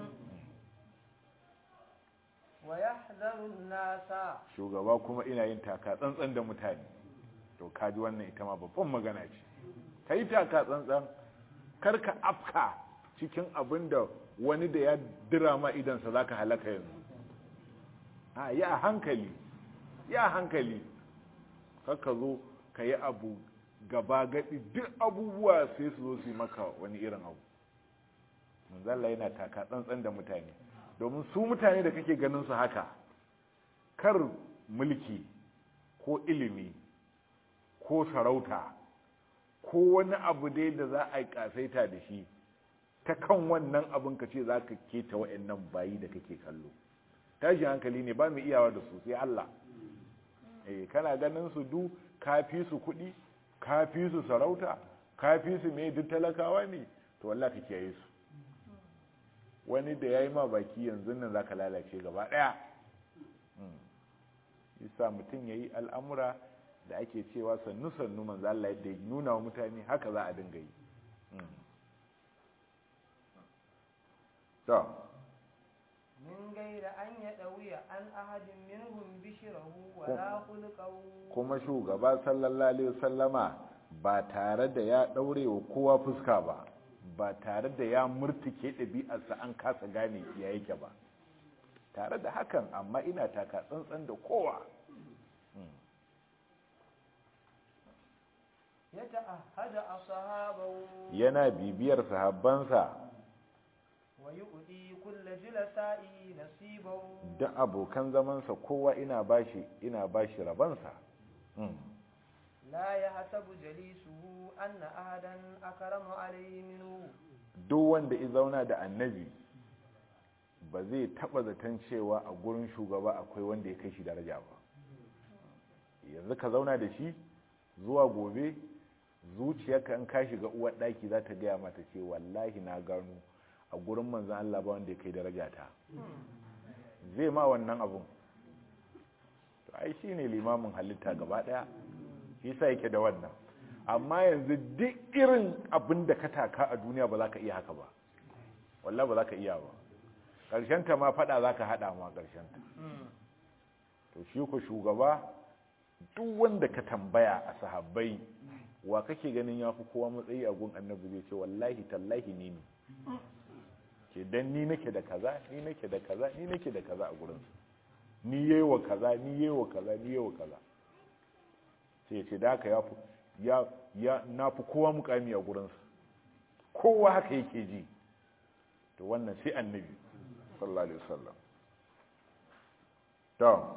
wa yahdharu an-nasa shugaba kuma ina yin taka tsantsan da mutane to kaji wannan ita ma babban magana ce ka yi taka tsantsan karka afka cikin abin da wani da ya dira ma idansa za ka halaka yanzu ya hankali karka zo ka yi abu gaba gadi duk abubuwa sai su zo su yi maka wani irin abu manzalla yana taka tsantsan da mutane domin su mutane da kake ganin su haka kar mulki ko ilimi ko sarauta ko wani abu dai da za a yi kasaita da shi ta kan wannan abin ka ce za ka keta wa'annan bayi da kake kallo tashin hankali ne ba mu iyawa da su sai Allah kana ganin su du kafi su kuɗi kafi su sarauta kafi su mai duk talakawa ne to wallahi ka kiyaye su wani da yayi ma baki yanzu nan zaka lalace gaba daya yasa mutum yayi al'amura da ake cewa sannu sannu manzo Allah yadda ya nuna wa mutane haka za a dinga yi to min gaira an ya ɗauya an ahadin minhum bishirahu wala khulqahu kuma shugaba sallallahu alaihi wasallama ba tare da ya daure wa kowa fuska ba tare da ya murtike ɗabi'arsa an kasa gane ya yake ba tare da hakan amma ina taka tsantsan da kowa ya ta'ahada ashabahu yana bibiyar sahabbansa wa yu'ti kullu julasa'i nasibahu da abokan zamansa kowa ina bashi rabansa la yahsabu jalisuhu anna ahadan akramu alayhi minhu duk wanda ya zauna da annabi ba zai taba zaton cewa a gurin shugaba akwai wanda ya kai shi daraja ba yanzu ka zauna da shi zuwa gobe zuciyarka in ka shiga uwar daki za ta gaya mata ce wallahi na gano a gurin manzan Allah ba wanda ya kai daraja ta zai ma wannan abun to ai shine limamin halitta gaba daya shi sa yake da wannan amma yanzu duk irin abin da ka taka a duniya ba za ka iya haka ba wallahi ba za ka iya ba karshen ta ma fada za ka hada ma karshen ta to shi ko shugaba duk wanda ka tambaya a sahabbai wa kake ganin ya fi kowa matsayi a gun annabi zai ce wallahi tallahi ni ne ke dan ni nake da kaza ni nake da kaza ni nake da kaza a gurin ni yayi wa kaza ni yayi wa kaza ni yayi wa kaza sai ya ce da haka ya na fi kowa mukami a gurin sa kowa haka yake ji to wannan sai annabi sallallahu alaihi wasallam to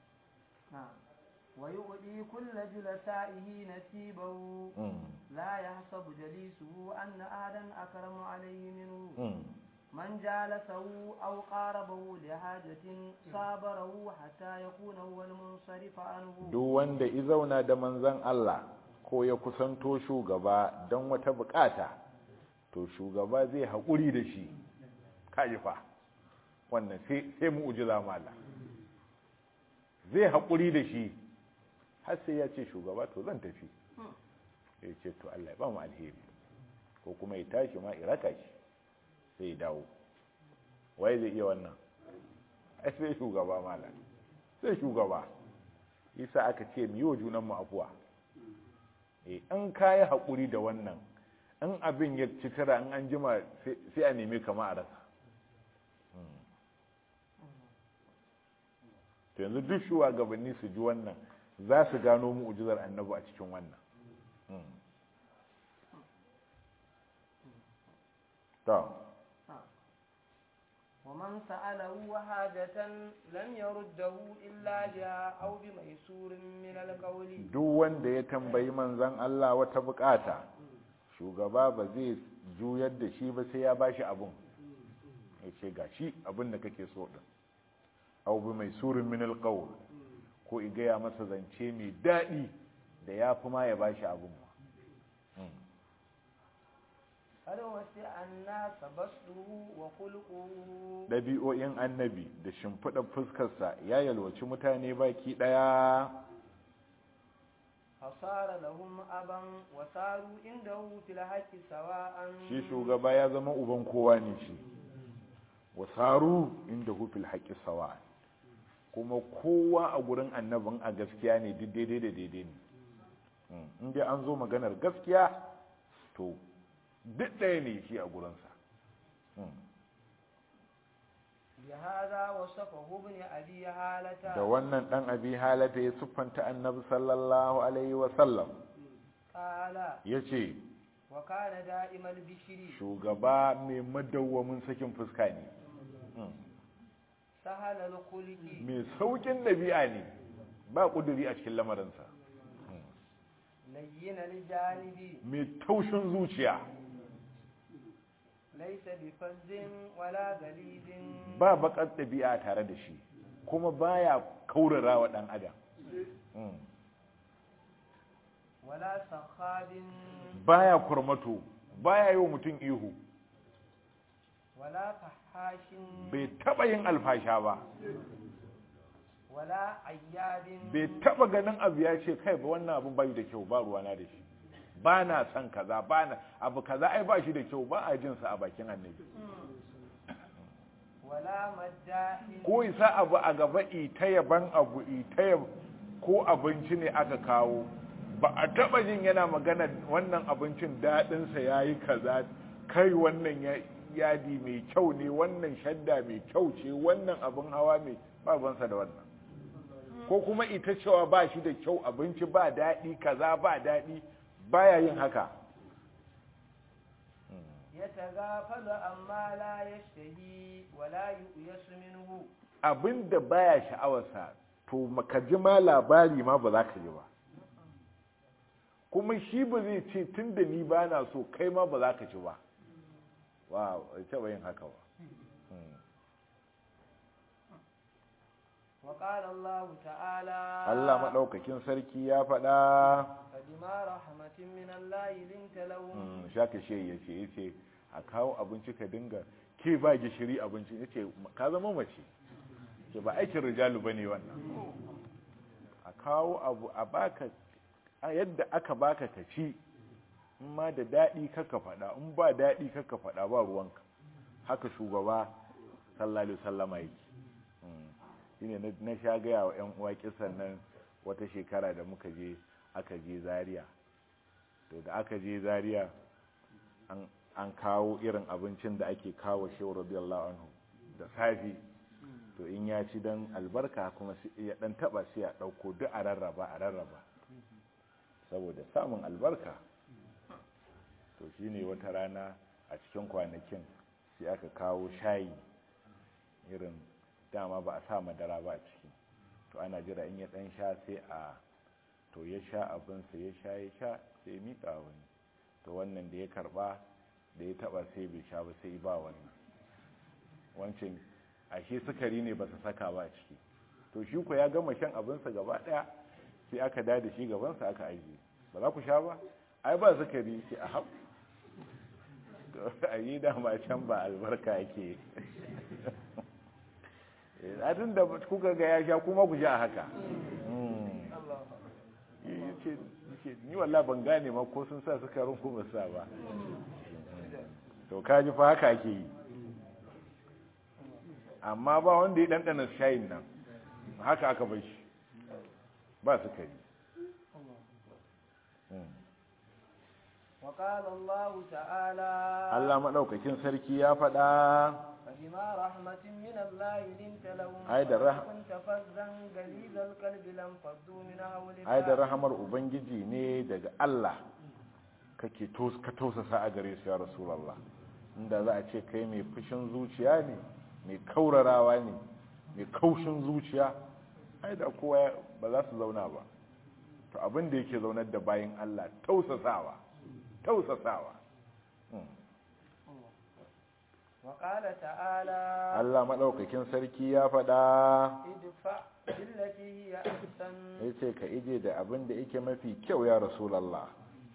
ويؤدي كل جلسائه نسيبه لا يحسب جليسه أن أحدا أكرم عليه منه من جالسه أو قاربه لحاجة صابره حتى يكون هو المنصرف عنه duk wanda izauna da manzon Allah ko ya kusanto shugaba don wata bukata to shugaba zai haƙuri da shi kaji fa wannan sai mu'jiza mala zai haƙuri da shi har sai ya ce shugaba to zan tafi ya ce to Allah ya ba mu alheri ko kuma ya tashi ma iraka shi sai ya dawo waye zai iya wannan ai sai shugaba mala sai shugaba isa aka ce mu yi wa junan mu afuwa in kayi haƙuri da wannan in abin ya ci tara in an jima sai a nemi kama a rasa to yanzu duk shugabanni su ji wannan za su gano mu'ujizar annabi a cikin wannan to ومن سأله حاجة لم يرده إلا جاء أو بميسور من القول duk wanda ya tambayi manzon Allah wata bukata shugaba ba zai juyar da shi ba sai ya bashi abun ya ce gashi abin da kake so din aw bimaisurin min alqawl ko i gaya masa zance mai daɗi da ya fi ma ya ba shi abin ɗabi'o'in annabi da shimfiɗar fuskarsa ya yalwaci mutane baki ɗaya fasara lahum aban wasaru indahu fil haqqi sawa'an shi shugaba ya zama uban kowa ne shi wasaru indahu fil haqqi sawa'an kuma kowa a gurin annabin a gaskiya ne duk daidai da daidai ne in dai an zo maganar gaskiya to duk ɗaya ne shi a gurinsa da wannan ɗan abi halata ya siffanta annabi sallallahu alaihi wasallam ya ce shugaba mai madawwamin sakin fuska ne سهل الخلق mai saukin dabi'a ne ba kuduri a cikin lamarinsa لين الجانب mai taushin zuciya ليس بفز ولا غليظ ba bakar dabi'a tare da shi kuma baya kaurara wa dan adam ولا سخاب baya kurmato baya yi wa mutum ihu ولا فحاش bai taba yin alfasha ba ولا عياد bai taba ganin abu ya ce kai ba wannan abun bai da kyau ba ruwana da shi ba na son kaza ba na abu kaza ai ba shi da kyau ba a jin sa a bakin annabi ولا مداح ko isa abu a gaba ita yaban abu ita ko abinci ne aka kawo ba a taba jin yana magana wannan abincin dadin sa yayi kaza kai wannan yadi mai kyau ne wannan shadda mai kyau ce wannan abin hawa mai babansa da wannan ko kuma ita cewa ba shi da kyau abinci ba daɗi kaza ba daɗi baya yin haka يتغافل عما لا يشتهي ولا يؤيس منه abinda baya sha'awarsa to maka ji ma labari ma ba za ka ji ba kuma shi ba zai ce tun da ni ba na so kai ma ba za ka ci ba wa taɓa yin haka ba وقال الله تعالى Allah maɗaukakin sarki ya faɗa فبما رحمة من الله لنت لهم shaka shi ya ce a kawo abinci ka dinga ke ba gishiri abinci ya ce ka zama mace ke ba aikin rijalu ba ne wannan a kawo abu a baka yadda aka baka ka ci in ma da daɗi kaka faɗa in ba daɗi kaka faɗa ba ruwanka haka shugaba sallallahu alaihi wasallama yake shine na sha gaya wa 'yan uwa kisan nan wata shekara da muka je aka je Zaria to da aka je Zaria an kawo irin abincin da ake kawo shehu radiyallahu anhu da safi to in ya ci dan albarka kuma ya dan taba sai ya dauko duk a rarraba saboda samun albarka to shine wata rana a cikin kwanakin sai aka kawo shayi irin dama ba a sa madara ba a ciki to ana jira in ya dan sha sai a to ya sha abinsa ya sha sai miƙa wani to wannan da ya karba da ya taba sai bai sha ba sai ba wannan wancan ashe sukari ne ba su saka ba a ciki to shi ko ya gama shan abinsa gaba daya sai aka da shi gabansa aka ajiye ba za ku sha ba ai ba sukari sai a hab a yi dama can ba albarka yake tun da kuka ga ya sha kuma ku sha haka ni wallah ban gane ma ko sun sa sukarin kuma sa ba to kaji fa haka ake yi amma ba wanda ya ɗanɗana shayin nan haka aka bai shi ba sukari وقال الله تعالى Allah maɗaukakin sarki ya faɗa فبما رحمة من الله لنت لهم Ai da كنت فظا غليظ القلب لانفضوا من حولك ai da rahamar ubangiji ne daga Allah kake ka tausasa a gare su ya rasulullah inda za a ce kai mai fushin zuciya ne mai kaurarawa ne mai kaushin zuciya ai da kowa ba za su zauna ba to abin da yake zaunar da bayin Allah tausasawa وقال تعالى Allah maɗaukakin sarki ya faɗa ادفع بالتي هي أحسن yace ka ije da abin da yake mafi kyau ya rasulullah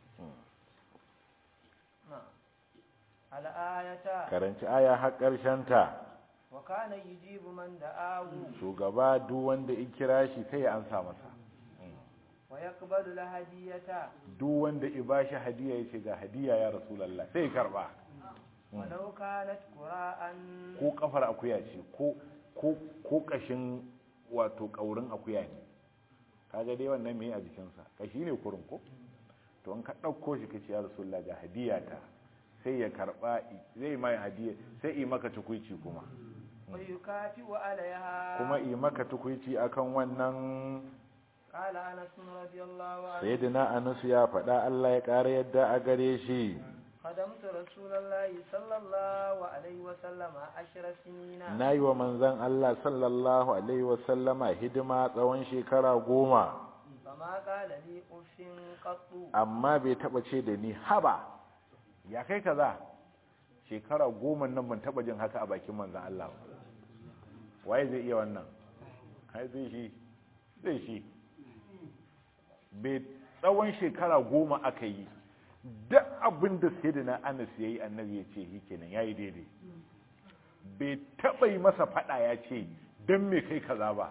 الآية karanci aya har ƙarshen ta وكان يجيب من دعاه shugaba duk wanda in kira shi sai ya ansa masa ويقبل الهدية duk wanda i bashi hadiya yace ga hadiya ya rasulullah sai ya karba ولو كانت قراء ko kafar akuya ce ko kashin wato kaurin akuya ne kaga dai wannan me a jikinsa kashi ne kurin ko to in ka dauko shi kace ya rasulullah ga hadiya ta sai ya karba zai mai hadiya sai yi maka tukuici kuma ويكافئ عليها kuma yi maka tukuici akan wannan قال أنس رضي الله عنه sayyidina Anas ya faɗa Allah ya ƙara yadda a gare shi خدمت رسول الله صلى الله عليه وسلم 10 سنين nayi wa manzon Allah sallallahu alaihi wasallama hidima tsawon shekara 10 فما قال لي اف قط amma bai taba ce da ni haba ya kai kaza shekara 10 nan ban taba jin haka a bakin manzon Allah waye zai iya wannan ai zai shi bai tsawon shekara 10 aka yi duk abin da sai da na Anas yayi annabi ya ce shi kenan yayi daidai bai taba yi masa fada ya ce dan me kai kaza ba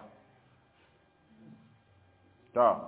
ta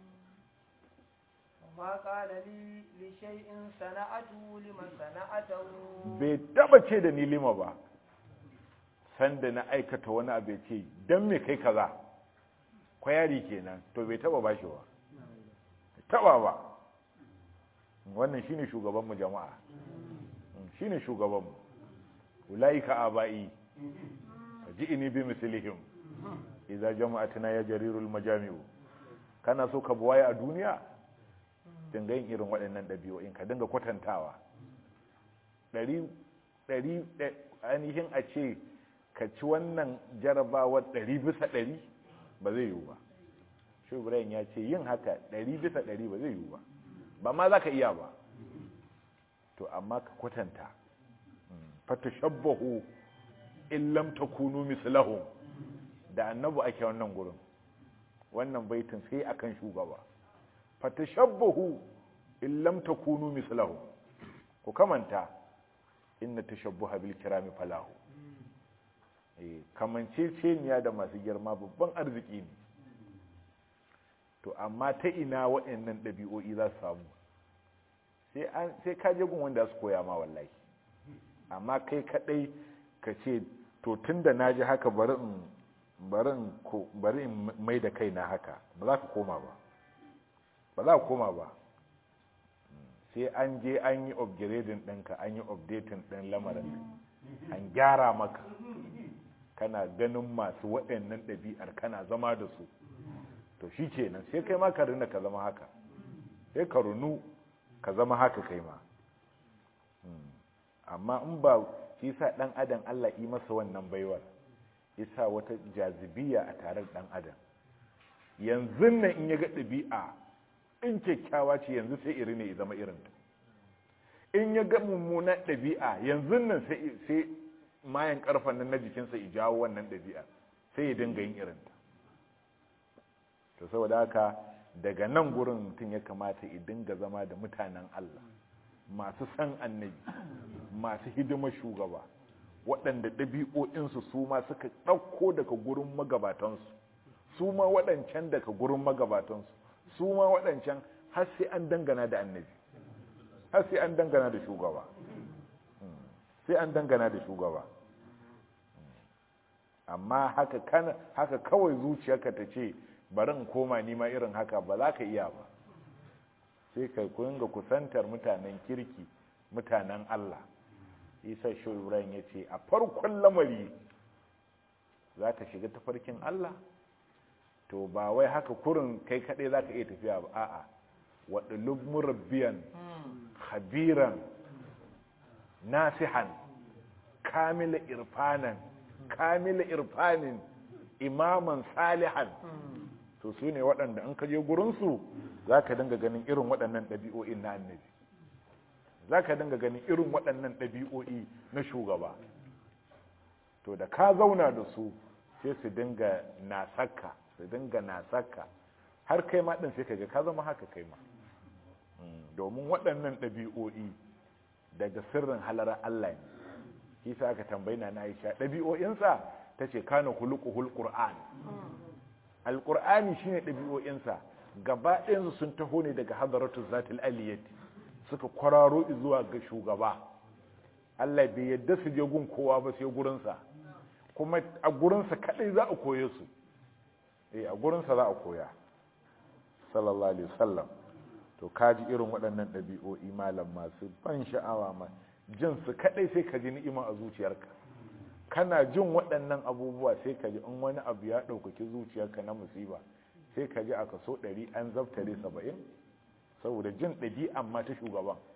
ما قال لي لشيء صنعته لمن صنعته bai taba ce da ni lima ba sanda na aikata wani abu ya ce dan me kai kaza kwayari kenan to bai taba bashi ba taba ba wannan shine shugabanmu jama'a shine shugabanmu ulaika abai ji'ini bi mislihim idza jama'atuna ya jarirul majami'u kana so ka buwaye a duniya dinga yin irin waɗannan ɗabi'o'in ka dinga kwatantawa ɗari ainihin a ce ka ci wannan jarabawar 100% ba zai yiwu ba shi Ibrahim ya ce yin haka 100% ba zai yiwu ba ma za ka iya ba to amma ka kwatanta fatashabbahu in lam takunu mislahum da annabi ake wannan gurin wannan baitin sai akan shugaba fatashabbahu in lam takunu mislahum ku kamanta inna tashabbuha bil kirami falahu kamanceceniya da masu girma babban arziki ne to amma ta ina waɗannan ɗabi'o'i za su samu sai ka je gun wanda su koya ma wallahi amma kai kadai ka ce to tunda naji haka bari in mai da kaina haka ba za ka koma ba sai an je an yi upgrading ɗinka an yi updating ɗin lamarin an gyara maka kana ganin masu waɗannan ɗabi'ar kana zama da su to shi kenan sai kai ma ka rina ka zama haka sai ka runu ka zama haka kai ma amma in ba shi sa ɗan adam Allah yi masa wannan baiwar isa wata jazibiya a tare da ɗan adam yanzu nan in ya ga ɗabi'a in kyakkyawa ce yanzu sai iri ne ya zama irinta in ya ga mummunan ɗabi'a yanzu nan sai mayan karfan nan na jikinsa ya jawo wannan ɗabi'a sai ya dinga yin irinta to saboda haka daga nan gurin mutum ya kamata ya dinga zama da mutanen Allah masu san annabi masu hidimar shugaba waɗanda ɗabi'o'insu su ma suka ɗauko daga gurin magabatansu su ma waɗancan daga gurin magabatansu su ma waɗancan har sai an dangana da annabi har sai an dangana da shugaba sai an dangana da shugaba amma haka kawai zuciyarka ta ce bari in koma nima irin haka ba za ka iya ba sai ka kunga kusantar mutanen kirki mutanen Allah isa shi Ibrahim ya ce a farkon lamari za ka shiga tafarkin Allah to ba wai haka kurin kai kaɗai za ka iya tafiya ba a'a waɗulub murabbiyan khabiran nasihan kamila irfanin imaman salihan to su ne waɗanda an kaje gurinsu za ka dinga ganin irin waɗannan ɗabi'o'in na annabi za ka dinga ganin irin waɗannan ɗabi'o'i na shugaba to da ka zauna da su sai su dinga nasaka har kai ma ɗin sai ka ga ka zama haka kai ma domin waɗannan ɗabi'o'i daga sirrin halar Allah ne kisa aka tambayi na Aisha ɗabi'o'insa ta ce kana hulukuhul qur'an alqur'ani shine ɗabi'o'insa gaba ɗayansu sun taho ne daga hadaratu zatil aliyati suka kwararo zuwa ga shugaba Allah bai yadda su je gun kowa ba sai gurinsa kuma a gurinsa kadai za a koye su a gurinsa za a koya sallallahu alaihi wasallam to kaji irin waɗannan ɗabi'o'i malam masu ban sha'awa ma jin su kadai sai ka ji ni'ima a zuciyarka kana jin waɗannan abubuwa sai ka ji in wani abu ya ɗaukaki zuciyarka na musiba sai ka ji a kaso 100 an zaftare 70 saboda jin ɗabi'an ma ta shugaban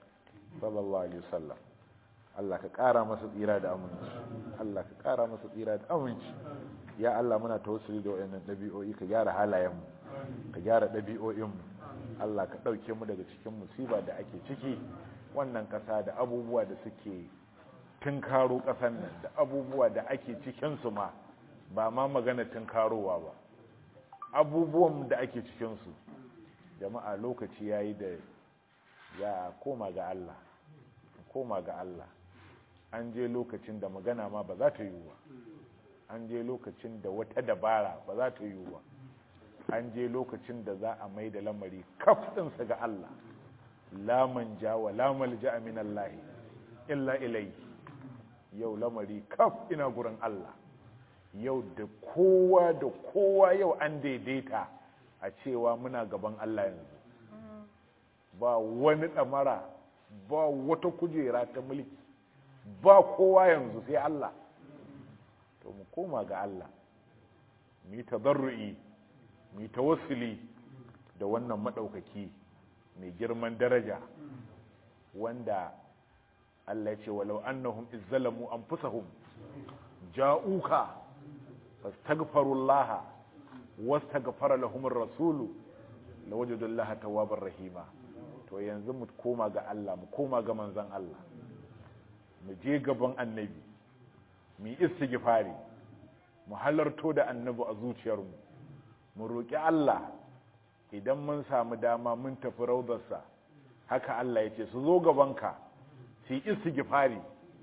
sallallahu alaihi wasallam. Allah ka ƙara masa tsira da aminci, Allah ka ƙara masa tsira da aminci. Ya Allah muna tawassuli da wayannan dabi'o'i, ka gyara halayenmu, ka gyara dabi'o'inmu. Allah ka ɗauke mu daga cikin musiba da ake ciki wannan ƙasa, da abubuwa da suke tunkaro ƙasar nan, da abubuwa da ake cikinsu ma, ba ma magana tunkarowa ba, abubuwan da ake cikinsu. Jama'a lokaci ya yi da ya koma ga Allah, koma ga Allah. An je lokacin da magana ma ba za ta yiwu ba, an je lokacin da wata dabara ba za ta yiwu ba, an je lokacin da za a mai da lamari kaf ɗinsa ga Allah. La manja wa la malja min Allah illa ilayhi. Yau lamari kaf ina gurin Allah. Yau da kowa yau an daidaita a cewa muna gaban Allah yanzu. Ba wani ɗamara, ba wata kujera ta mulki, ba kowa yanzu sai Allah. To mu koma ga Allah, mu yi tadarru'i, mu yi tawassuli da wannan maɗaukaki mai girman daraja, wanda Allah ya ce walau annahum izzalamu anfusahum ja'uka fastaghfirullaha wastaghfara lahumur rasulu lawajadullaha tawwabar rahima. To yanzu mu koma ga Allah, mu koma ga manzon Allah, mu je gaban annabi, mu yi istighfari, mu halarto da annabi a zuciyarmu, mu roƙi Allah. Idan mun samu dama mun tafi raudarsa, haka Allah ya ce su zo gabanka su yi istighfari.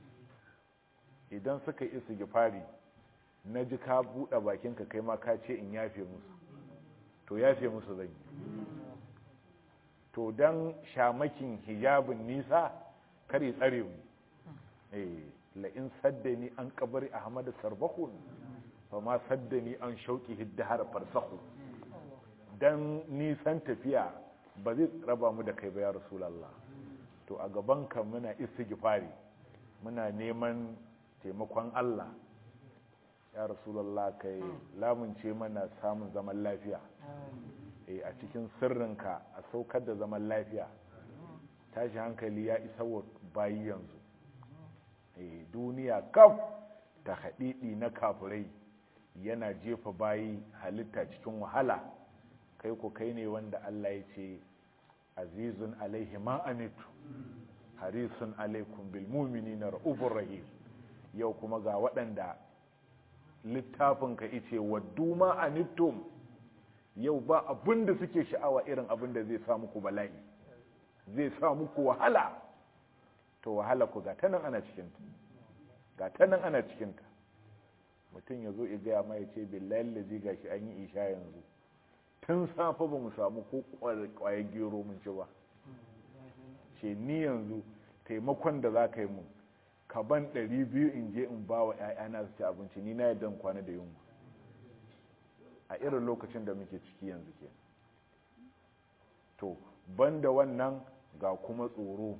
Idan suka yi istighfari, na ji ka buɗe bakinka kai ma ka ce in yafe musu, to yafe musu zan yi. To don shamakin hijabin nisa kar ya tsare mu. La'in saddani an kabari Ahmad Sarbahun fa ma saddani an shauki hiddahar farsahu. Dan nisan tafiya ba zai raba mu da kai ba ya Rasulallah. To a gabanka muna istighfari, muna neman taimakon Allah. Ya Rasulallah, kai lamunce mana samun zaman lafiya. A cikin sirrinka a saukar da zaman lafiya. Tashi hankali ya isa wa bayi yanzu. Duniya kaf ta haɗiɗi na kafirai yana jefa bayi halitta cikin wahala. Kai ko kai ne wanda Allah ya ce azizun alaihi ma anitu harisun alaikum bil mu'minina ra'ufur rahim. Yau kuma ga waɗanda littafin ka ice waddu ma anittum, yau ba abin da suke sha'awa irin abin da zai sa muku bala'i, zai sa muku wahala. To wahala ku ga tanan ana cikinta, ga tanan ana cikinta. Mutum ya zo ya gaya ma ya ce billahi lazi gashi an yi isha yanzu, tun safe ba mu samu ko kwayar gero mun ci ba. Ce ni yanzu taimakon da za ka yi mun, ka ban 200 in je in ba wa 'ya'yana su ci abinci, ni na yadda kwana da yunwa. A irin lokacin da muke ciki yanzu ke. To banda wannan ga kuma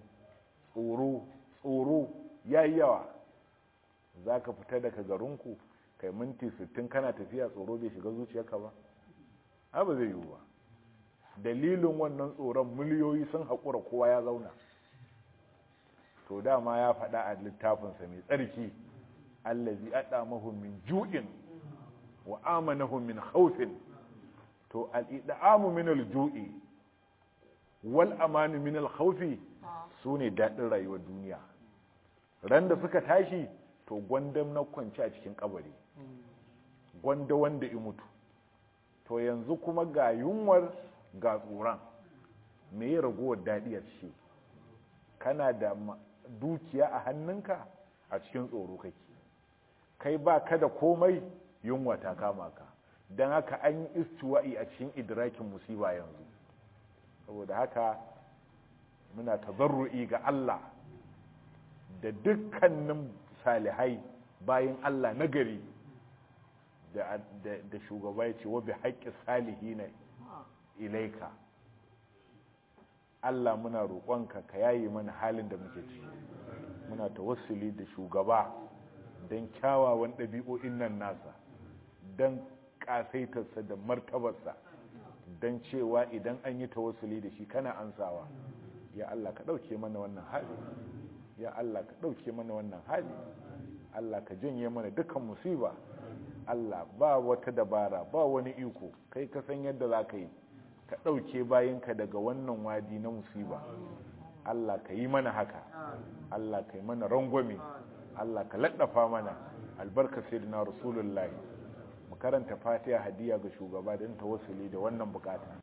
tsoro ya yi yawa. Za ka fita daga garinku kai minti 60 kana tafiya, tsoro bai shiga zuciyarka ba? Ba zai yiwu ba. Dalilin wannan tsoron miliyoyi sun haƙura, kowa ya zauna. To dama ya faɗa a littafinsa mai tsarki, allazi adamahum min ju'in wa amanahum min khawfin. To al-id'amu min al-ju'i wal amanu min al-khawfi sune dadin rayuwar duniya. Ran da suka tashi, to gwanda na kwanci a cikin kabari, gwanda wanda ya mutu. To yanzu kuma ga yunwar ga tsoron, me ya ragowar daɗi a ciki? Kana da dukiya a hannunka, a cikin tsoro kake. Kai ba ka da komai, yunwa ta kama ka. Don haka an yi istiwa'i a cikin idrakin musiba yanzu. Saboda haka muna tazarru'i ga Allah da dukkanin salihai bayan Allah nagari, da shugaba ya ce wa bi haƙƙi salihina ilaika. Allah muna roƙonka ka yayi mana halin da muke ciki. Muna tawassuli da shugaba don kyawawan ɗabi'o'in nan nasa, don ƙasaitarsa da martabarsa, don cewa idan an yi tawassuli da shi kana ansawa. ya Allah ka ɗauke mana wannan hali, ya Allah ka ɗauke mana wannan hali, Allah ka janye mana dukkan musiba. Allah ba wata dabara, ba wani iko, kai ka san yadda za ka yi ka ɗauke bayinka daga wannan wadi na musiba. Allah ka yi mana haka, Allah ka yi mana rangwame, Allah ka laddafa mana albarka sayyidina rasulullahi. Mu karanta fatiha hadiya ga shugaba don tawassuli da wannan bukata.